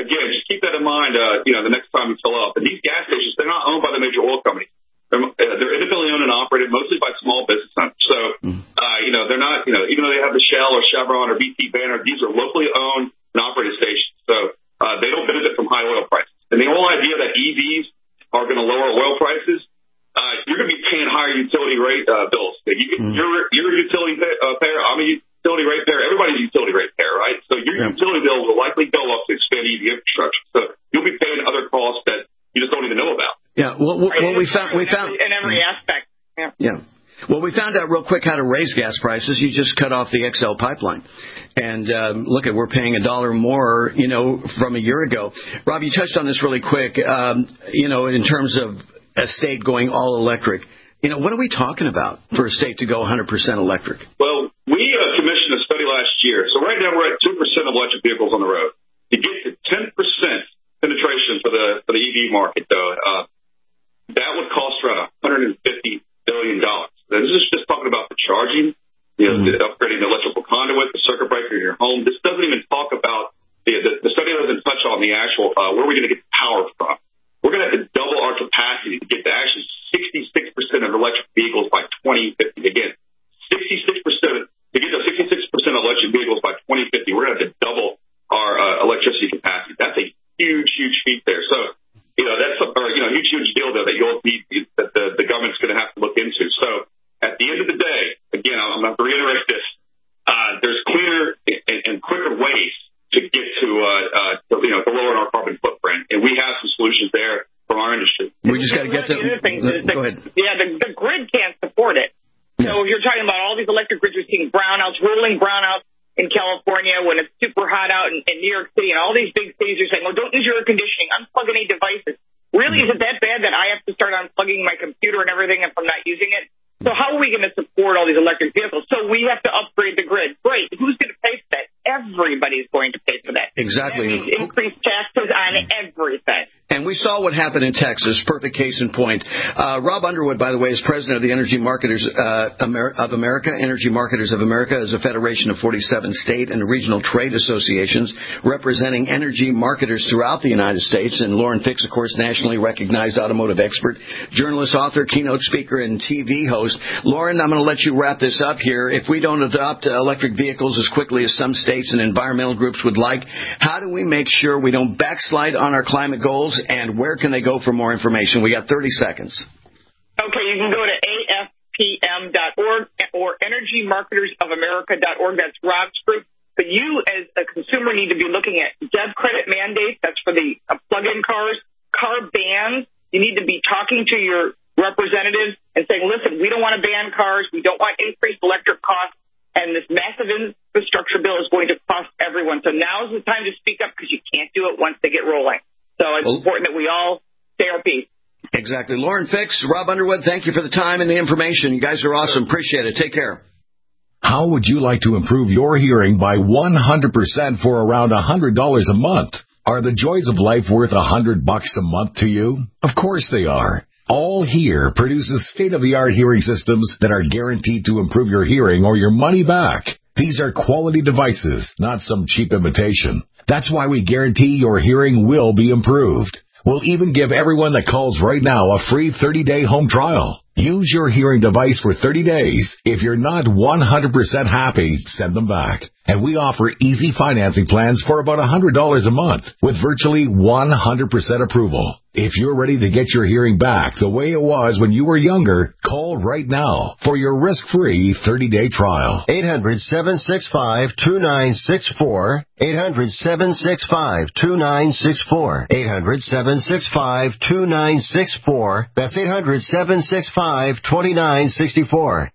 keep that in mind, uh, you know, the next time you fill up. And these gas stations, they're not owned by the major oil companies. They're, uh, they're independently owned and operated mostly by small business owners. So, uh, you know, they're not, you know, even though they have the Shell or Chevron or B P banner, these are locally owned and operated stations. So uh, they don't benefit from high oil prices. And the whole idea that E Vs are going to lower oil prices, uh, you're going to be paying higher utility rate uh, bills. You can, mm. You're, you're a utility pay, uh, payer. I'm a utility rate payer. Everybody's a utility rate payer, right? So your yeah. utility bill will likely go up to expand E V infrastructure. So you'll be paying other costs that you just don't even know about. Yeah. Well, well, well we found we found in every aspect. Yeah. Yeah. Well, we found out real quick how to raise gas prices. You just cut off the X L pipeline. And um, look, at we're paying a dollar more, you know, from a year ago. Rob, you touched on this really quick, um, you know, in terms of a state going all electric. You know, what are we talking about for a state to go one hundred percent electric? Well, we uh, commissioned a study last year. So right now we're at two percent of electric vehicles on the road. To get to ten percent penetration for the for the E V market, though, uh, that would cost around one hundred fifty billion dollars. Now, this is just talking about the charging, you know, mm-hmm. the upgrading the electrical conduit, the circuit breaker in your home. This doesn't even talk about the the, the study doesn't touch on the actual uh, where are we going to get the power from. We're going to have to double our capacity to get to actually sixty-six percent of electric vehicles by twenty fifty. Again, sixty-six percent to get to sixty-six percent of electric vehicles by twenty fifty. We're going to have to double our uh, electricity capacity. That's a huge, huge feat there. So, you know, that's a or, you know huge, huge deal there that you'll need that the, the government's going to have to look into. So, at the end of the day, again, I'm going to reiterate this: uh, there's cleaner and, and quicker ways to get to, uh, uh, to, you know, to lower our carbon footprint, and we have some solutions there from our industry. We just got to get to. The, the, go ahead. Yeah, the, the grid can't support it. Yeah. So if you're talking about all these electric grids, we're seeing brownouts, rolling brownouts in California when it's super hot out, in, in New York City, and all these big cities are saying, "Well, don't use your air conditioning. Unplug any devices." Really, mm-hmm. is it that bad that I have to start unplugging my computer and everything if I'm not using it? So how are we going to support all these electric vehicles? So we have to upgrade the grid. Great. Who's going to pay for that? Everybody's going to pay for that. Exactly. That means increased taxes on everything. And we saw what happened in Texas. Perfect case in point. Uh, Rob Underwood, by the way, is president of the Energy Marketers uh, Amer- of America. Energy Marketers of America is a federation of forty-seven state and regional trade associations representing energy marketers throughout the United States. And Lauren Fix, of course, nationally recognized automotive expert, journalist, author, keynote speaker, and T V host. Lauren, I'm going to let you wrap this up here. If we don't adopt electric vehicles as quickly as some states and environmental groups would like, how do we make sure we don't backslide on our climate goals? And where can they go for more information? We got thirty seconds. Okay, you can go to A F P M dot org or energy marketers of america dot org. That's Rob's group. But you, as a consumer, need to be looking at D E V credit mandates. That's for the uh, plug-in cars. Car bans. You need to be talking to your representatives and saying, listen, we don't want to ban cars. We don't want increased electric costs. And this massive infrastructure bill is going to cost everyone. So now's the time to speak up because you can't do it once they get rolling. So it's well, important that we all stay our peace. Exactly. Lauren Fix, Rob Underwood, thank you for the time and the information. You guys are awesome. Appreciate it. Take care. How would you like to improve your hearing by one hundred percent for around one hundred dollars a month? Are the joys of life worth one hundred bucks a month to you? Of course they are. All Hear produces state-of-the-art hearing systems that are guaranteed to improve your hearing or your money back. These are quality devices, not some cheap imitation. That's why we guarantee your hearing will be improved. We'll even give everyone that calls right now a free thirty-day home trial. Use your hearing device for thirty days. If you're not one hundred percent happy, send them back. And we offer easy financing plans for about one hundred dollars a month with virtually one hundred percent approval. If you're ready to get your hearing back the way it was when you were younger, call right now for your risk-free thirty-day trial. eight hundred, seven six five, two nine six four. eight hundred, seven six five, two nine six four. eight hundred, seven six five, two nine six four. That's eight hundred, seven six five, two nine six four.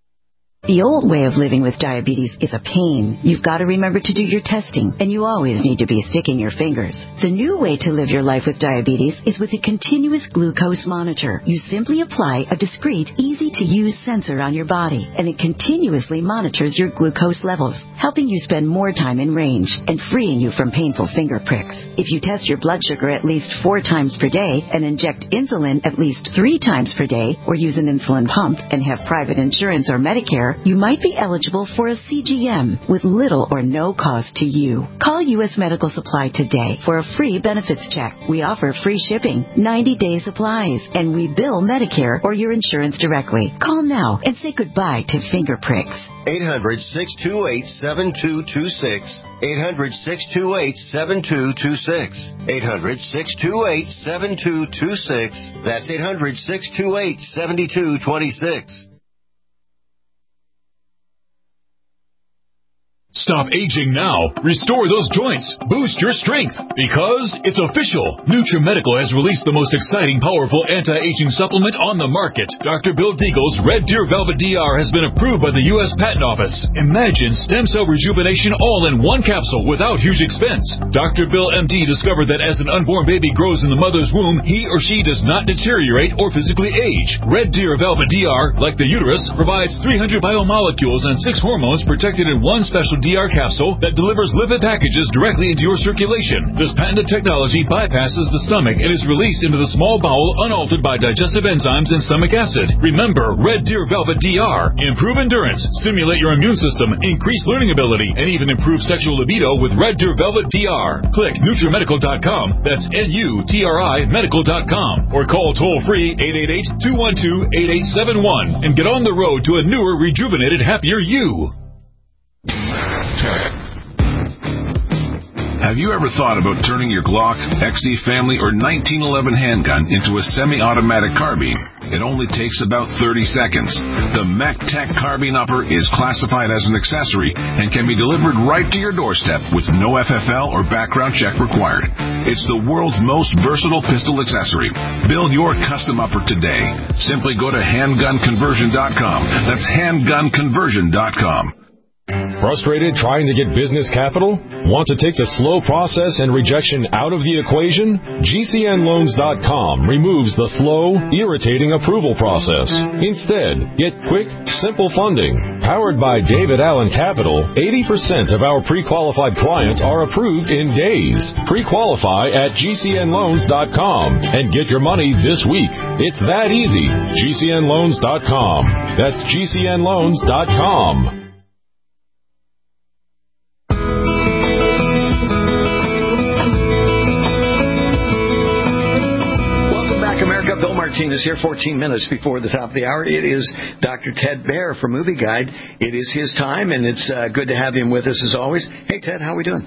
The old way of living with diabetes is a pain. You've got to remember to do your testing, and you always need to be sticking your fingers. The new way to live your life with diabetes is with a continuous glucose monitor. You simply apply a discreet, easy-to-use sensor on your body, and it continuously monitors your glucose levels, helping you spend more time in range and freeing you from painful finger pricks. If you test your blood sugar at least four times per day and inject insulin at least three times per day, or use an insulin pump and have private insurance or Medicare, care, you might be eligible for a C G M with little or no cost to you. Call U S Medical Supply today for a free benefits check. We offer free shipping, ninety-day supplies, and we bill Medicare or your insurance directly. Call now and say goodbye to finger pricks. eight hundred, six two eight, seven two two six. eight hundred, six two eight, seven two two six. eight hundred, six two eight, seven two two six. That's eight hundred, six two eight, seven two two six. Stop aging now. Restore those joints. Boost your strength. Because it's official. NutriMedical has released the most exciting, powerful anti-aging supplement on the market. Doctor Bill Deagle's Red Deer Velvet D R has been approved by the U S Patent Office. Imagine stem cell rejuvenation all in one capsule without huge expense. Doctor Bill M D discovered that as an unborn baby grows in the mother's womb, he or she does not deteriorate or physically age. Red Deer Velvet D R, like the uterus, provides three hundred biomolecules and six hormones protected in one special D R capsule that delivers lipid packages directly into your circulation. This patented technology bypasses the stomach and is released into the small bowel unaltered by digestive enzymes and stomach acid. Remember, Red Deer Velvet D R. Improve endurance, stimulate your immune system, increase learning ability, and even improve sexual libido with Red Deer Velvet D R. Click NutriMedical dot com. That's N U T R I medical dot com. Or call toll-free eight eight eight, two one two, eight eight seven one and get on the road to a newer, rejuvenated, happier you. Have you ever thought about turning your Glock, X D Family, or nineteen eleven handgun into a semi-automatic carbine? It only takes about thirty seconds. The MechTech Carbine Upper is classified as an accessory and can be delivered right to your doorstep with no F F L or background check required. It's the world's most versatile pistol accessory. Build your custom upper today. Simply go to handgun conversion dot com. That's handgun conversion dot com. Frustrated trying to get business capital? Want to take the slow process and rejection out of the equation? G C N loans dot com removes the slow, irritating approval process. Instead, get quick, simple funding. Powered by David Allen Capital, eighty percent of our pre-qualified clients are approved in days. Pre-qualify at G C N loans dot com and get your money this week. It's that easy. G C N loans dot com. That's G C N loans dot com. Bill Martinez here, fourteen minutes before the top of the hour. It is Doctor Ted Baehr from Movie Guide. It is his time, and it's uh, good to have him with us as always. Hey, Ted, how are we doing?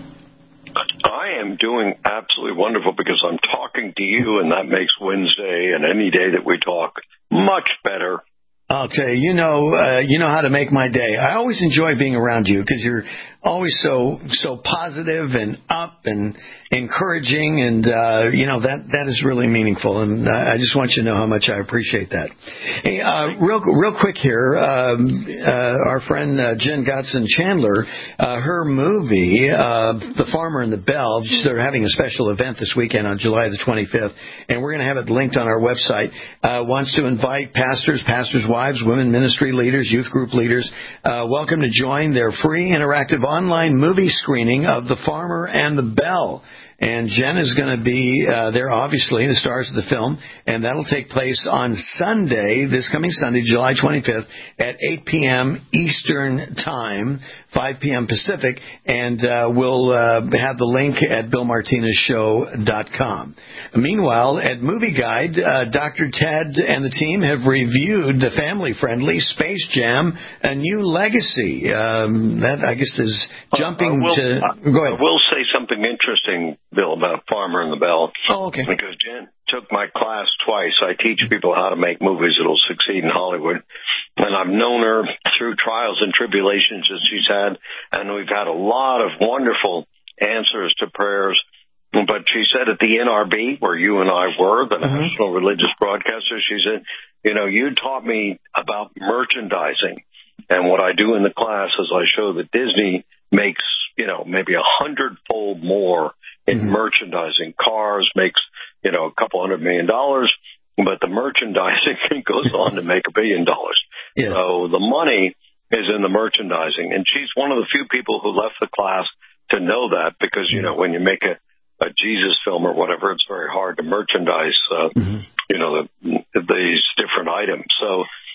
I am doing absolutely wonderful because I'm talking to you, and that makes Wednesday and any day that we talk much better. I'll tell you, you know, uh, you know how to make my day. I always enjoy being around you because you're always so so positive and up and encouraging, and uh, you know that that is really meaningful. And uh, I just want you to know how much I appreciate that. Hey, uh, real real quick here, um, uh, our friend uh, Jen Gottson Chandler, uh, her movie, uh, The Farmer and the Bell. They're having a special event this weekend on July the twenty-fifth, and we're going to have it linked on our website. Uh, wants to invite pastors, pastors' wives, women ministry leaders, youth group leaders. Uh, welcome to join their free interactive online movie screening of The Farmer and the Bell. And Jen is going to be uh, there, obviously, the stars of the film, and that'll take place on Sunday, this coming Sunday, July twenty-fifth, at eight p.m. Eastern Time, five p.m. Pacific, and uh, we'll uh, have the link at bill martinez show dot com. Meanwhile, at Movie Guide, uh, Doctor Ted and the team have reviewed the family-friendly Space Jam: A New Legacy. Um, that, I guess, is jumping uh, I will, to... I, Go ahead. I will say something interesting, Bill, about Farmer and the Bell. Oh, okay. Because Jen took my class twice. I teach people how to make movies that'll succeed in Hollywood. And I've known her through trials and tribulations that she's had, and we've had a lot of wonderful answers to prayers. But she said at the N R B, where you and I were, the mm-hmm. National Religious Broadcaster, she said, you know, you taught me about merchandising. And what I do in the class is I show that Disney makes, you know, maybe a hundredfold more in mm-hmm. merchandising. Cars makes, you know, a couple hundred million dollars, but the merchandising goes on to make a billion dollars. Yeah. So the money is in the merchandising. And she's one of the few people who left the class to know that because, you know, when you make a, a Jesus film or whatever, it's very hard to merchandise, uh, mm-hmm. you know, the, these different items. So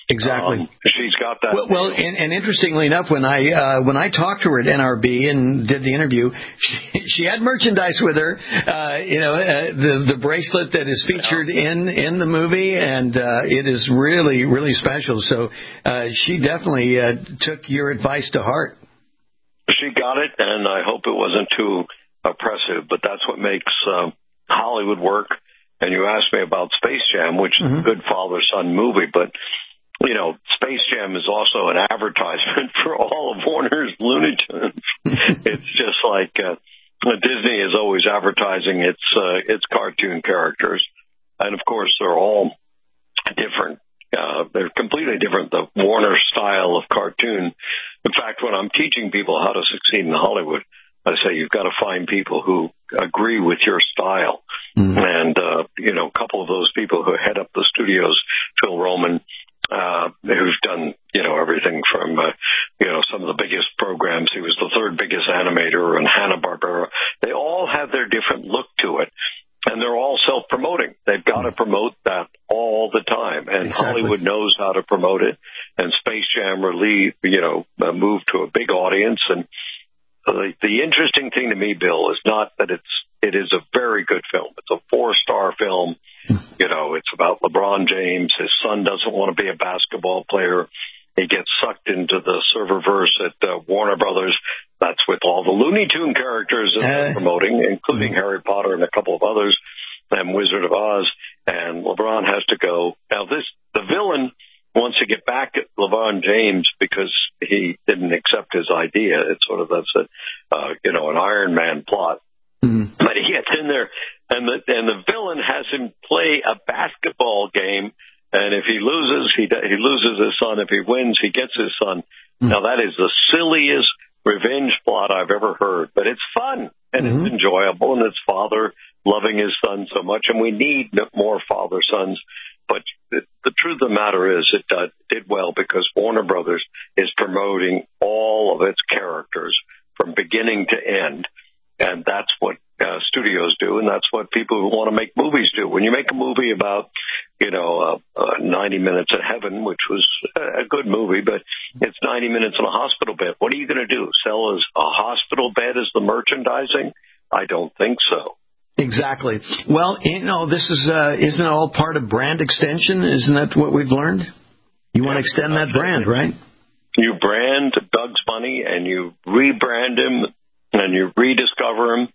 Exactly. Um, she's got that. Well, well and, and interestingly enough, when I uh, when I talked to her at N R B and did the interview, she, she had merchandise with her. Uh, you know, uh, the the bracelet that is featured yeah. in in the movie, and uh, it is really really special. So uh, she definitely uh, took your advice to heart. She got it, and I hope it wasn't too oppressive. But that's what makes uh, Hollywood work. And you asked me about Space Jam, which is mm-hmm. a good father-son movie, but you know, Space Jam is also an advertisement for all of Warner's Looney Tunes. It's just like uh, Disney is always advertising its uh, its cartoon characters, and of course they're all different. Uh, they're completely different. The Warner style of cartoon. In fact, when I'm teaching people how to succeed in Hollywood, I say you've got to find people who agree with your style. Mm. And uh, you know, a couple of those people who head up the studios, Phil Roman. Uh, who's done, you know, everything from, uh, you know, some of the biggest programs. He was the third biggest animator in Hanna-Barbera. They all have their different look to it, and they're all self-promoting. They've got to promote that all the time, and exactly. Hollywood knows how to promote it, and Space Jam really, you know, uh, moved to a big audience. And the, the interesting thing to me, Bill, is not that it's, it is a very good film. It's a four-star film. You know, it's about LeBron James. His son doesn't want to be a basketball player. He gets sucked into the serververse at uh, Warner Brothers. That's with all the Looney Tune characters that they're promoting, including Harry Potter and a couple of others, and Wizard of Oz. And LeBron has to go. Now, this the villain wants to get back at LeBron James because he didn't accept his idea. It's sort of that's a uh, you know an Iron Man plot. Mm-hmm. But he gets in there, and the and the villain has him play a basketball game, and if he loses, he he loses his son. If he wins, he gets his son. Mm-hmm. Now that is the silliest revenge plot I've ever heard, but it's fun and mm-hmm. it's enjoyable, and it's father loving his son so much, and we need more father sons. But the, the truth of the matter is, it uh, did well because Warner Brothers is promoting all of its characters from beginning to end. And that's what uh, studios do, and that's what people who want to make movies do. When you make a movie about, you know, uh, uh, ninety minutes in Heaven, which was a good movie, but it's ninety minutes in a hospital bed, what are you going to do? Sell as a hospital bed as the merchandising? I don't think so. Exactly. Well, you know, this is uh, isn't it all part of brand extension? Isn't that what we've learned? You want to extend that brand, right? You brand Bugs Bunny, and you rebrand him, and you rediscover him.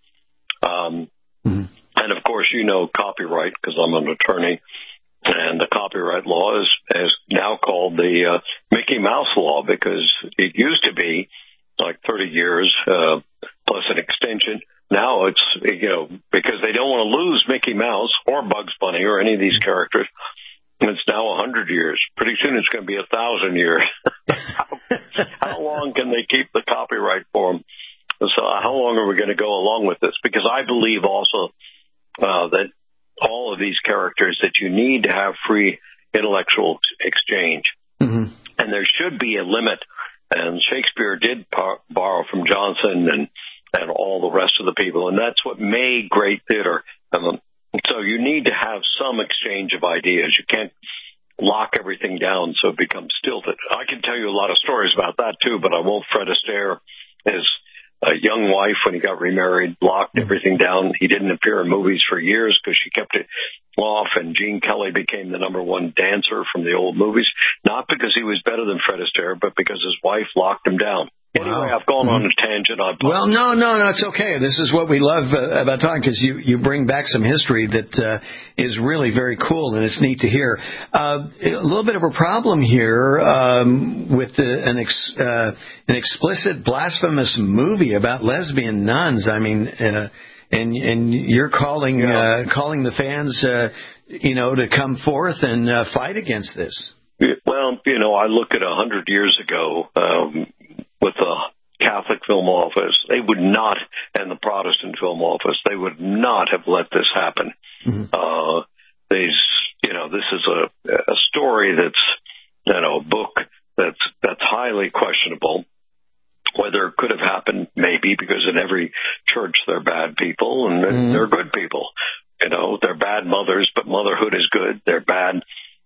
Um, mm-hmm. And, of course, you know copyright because I'm an attorney. And the copyright law is, is now called the uh, Mickey Mouse law because it used to be like thirty years uh, plus an extension. Now it's, you know, because they don't want to lose Mickey Mouse or Bugs Bunny or any of these characters. It's now one hundred years. Pretty soon it's going to be one thousand years. how, how long can they keep the copyright for them? So how long are we going to go along with this? Because I believe also uh, that all of these characters that you need to have free intellectual exchange. Mm-hmm. And there should be a limit. And Shakespeare did par- borrow from Johnson and, and all the rest of the people. And that's what made great theater. Um, so you need to have some exchange of ideas. You can't lock everything down so it becomes stilted. I can tell you a lot of stories about that, too, but I won't. Fred Astaire is a young wife, when he got remarried, locked everything down. He didn't appear in movies for years because she kept it off, and Gene Kelly became the number one dancer from the old movies, not because he was better than Fred Astaire, but because his wife locked him down. Wow. Anyway, I've gone on a tangent. I well, no, no, no, it's okay. This is what we love uh, about talking, because you, you bring back some history that uh, is really very cool, and it's neat to hear. Uh, a little bit of a problem here um, with the, an, ex, uh, an explicit, blasphemous movie about lesbian nuns. I mean, uh, and and you're calling yeah. uh, calling the fans, uh, you know, to come forth and uh, fight against this. Well, you know, I look at a hundred years ago. Um, with the Catholic Film Office, they would not, and the Protestant Film Office, they would not have let this happen. Mm-hmm. Uh, these, you know, this is a, a story that's, you know, a book that's, that's highly questionable. Whether it could have happened, maybe, because in every church they're bad people and mm-hmm. they're good people. You know, they're bad mothers, but motherhood is good. They're bad Uh,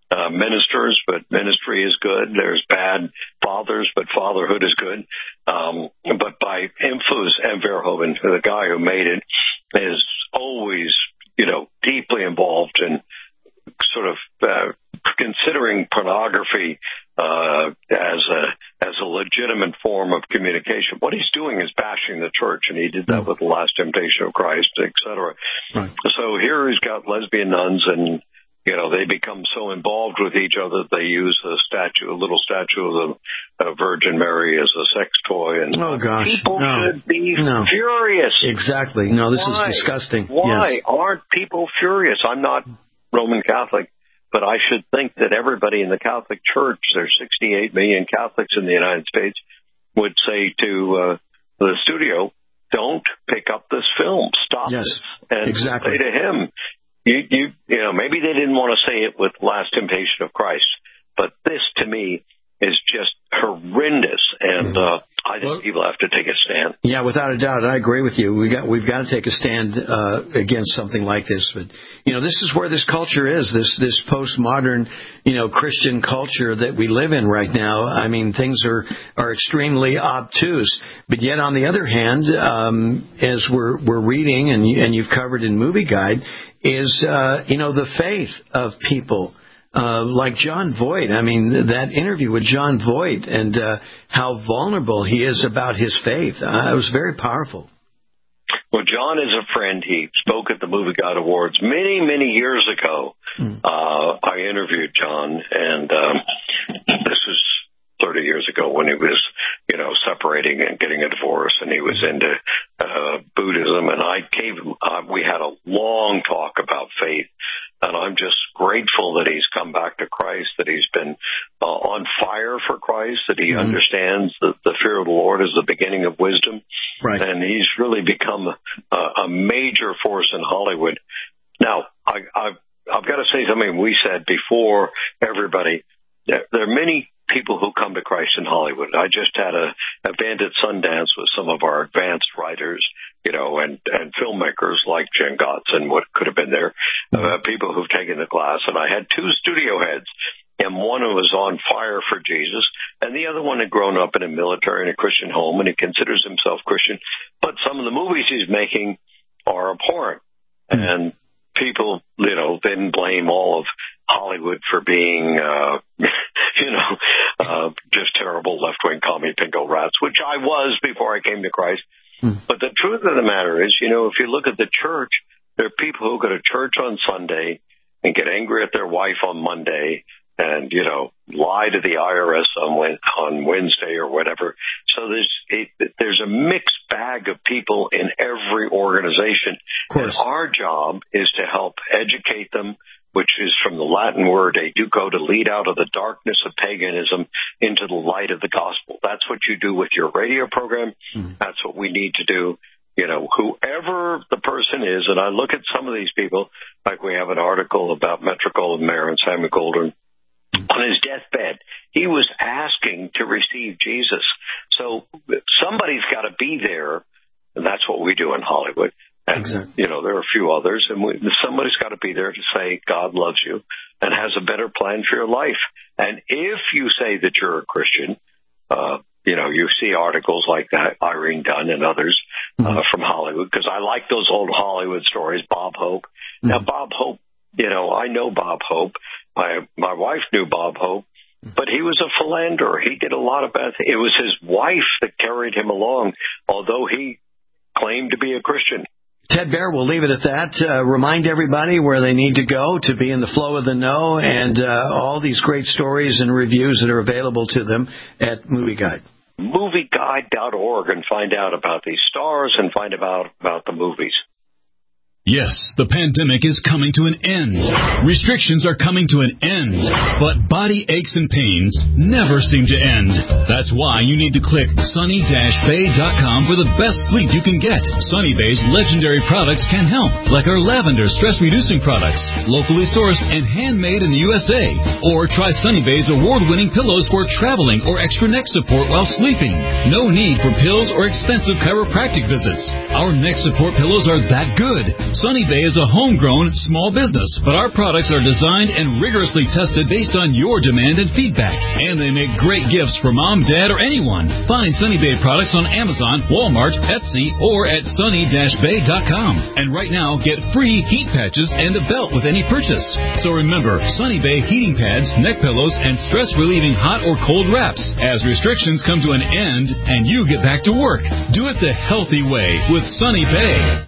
ministers, but ministry is good. There's bad fathers, but fatherhood is good. Um, but by influence, and Verhoeven, the guy who made it, is always, you know, deeply involved in sort of uh, considering pornography uh, as a as a legitimate form of communication. What he's doing is bashing the church, and he did that with The Last Temptation of Christ, et cetera. Right. So here he's got lesbian nuns, and you know they become so involved with each other that they use a statue, a little statue of the uh, Virgin Mary as a sex toy. And oh gosh, people no. should be no. furious. Exactly. No, this Why? is disgusting. Why yes. aren't people furious? I'm not Roman Catholic, but I should think that everybody in the Catholic Church, there's sixty-eight million Catholics in the United States, would say to uh, the studio, don't pick up this film. Stop yes, this. And exactly. say to him, you, you, you know, maybe they didn't want to say it with Last Temptation of Christ, but this to me is just horrendous. And uh, I think well, people have to take a stand. Yeah, without a doubt. I agree with you. We got, we've got to take a stand uh, against something like this. But, you know, this is where this culture is, this this postmodern, you know, Christian culture that we live in right now. I mean, things are, are extremely obtuse. But yet, on the other hand, um, as we're, we're reading, and, and you've covered in Movie Guide, is, uh, you know, the faith of people. Uh, like John Voight. I mean, that interview with John Voight and uh, how vulnerable he is about his faith. Uh, it was very powerful. Well, John is a friend. He spoke at the Movie Guide Awards many, many years ago. Mm. Uh, I interviewed John, and um, this was thirty years ago when he was, you know, separating and getting a divorce, and he was into uh, Buddhism. And I gave him, uh, we had a long talk about faith. And I'm just grateful that he's come back to Christ, that he's been uh, on fire for Christ, that he mm-hmm. understands that the fear of the Lord is the beginning of wisdom. Right. And he's really become a, a major force in Hollywood. Now, I, I've, I've got to say something we said before everybody. There, there are many people who come to Christ in Hollywood. I just had a event at Sundance with some of our advanced writers, you know, and, and filmmakers like Jen Gotts and what could have been there, uh, people who've taken the class. And I had two studio heads, and one who was on fire for Jesus, and the other one had grown up in a military and a Christian home, and he considers himself Christian. But some of the movies he's making are abhorrent. Mm-hmm. And people, you know, then blame all of Hollywood for being, uh, you know, uh, just terrible left-wing commie pinko rats, which I was before I came to Christ. Mm. But the truth of the matter is, you know, if you look at the church, there are people who go to church on Sunday and get angry at their wife on Monday and, you know, lie to the I R S on on Wednesday or whatever. So there's it, there's a mixed bag of people in every organization. And our job is to help educate them, which is from the Latin word educo, to lead out of the darkness of paganism into the light of the gospel. That's what you do with your radio program. Mm-hmm. That's what we need to do. You know, whoever the person is, and I look at some of these people, like we have an article about Metro Goldwyn Mayer and Sammy Goldwyn. On his deathbed, he was asking to receive Jesus. So somebody's got to be there, and that's what we do in Hollywood. And, exactly. you know, there are a few others, and we, somebody's got to be there to say God loves you and has a better plan for your life. And if you say that you're a Christian, uh, you know, you see articles like that, Irene Dunn and others uh, mm-hmm. from Hollywood, because I like those old Hollywood stories, Bob Hope. Mm-hmm. Now, Bob Hope, you know, I know Bob Hope. My my wife knew Bob Hope, but he was a philanderer. He did a lot of bad things. It was his wife that carried him along, although he claimed to be a Christian. Ted Baehr, we'll leave it at that. Uh, remind everybody where they need to go to be in the flow of the know, and uh, all these great stories and reviews that are available to them at Movie Guide. movie guide dot org, and find out about these stars and find out about the movies. Yes, the pandemic is coming to an end. Restrictions are coming to an end. But body aches and pains never seem to end. That's why you need to click sunny dash bay dot com for the best sleep you can get. Sunny Bay's legendary products can help, like our lavender stress-reducing products, locally sourced and handmade in the U S A. Or try Sunny Bay's award-winning pillows for traveling or extra neck support while sleeping. No need for pills or expensive chiropractic visits. Our neck support pillows are that good. Sunny Bay is a homegrown small business, but our products are designed and rigorously tested based on your demand and feedback. And they make great gifts for mom, dad, or anyone. Find Sunny Bay products on Amazon, Walmart, Etsy, or at sunny dash bay dot com. And right now, get free heat patches and a belt with any purchase. So remember, Sunny Bay heating pads, neck pillows, and stress-relieving hot or cold wraps as restrictions come to an end and you get back to work. Do it the healthy way with Sunny Bay.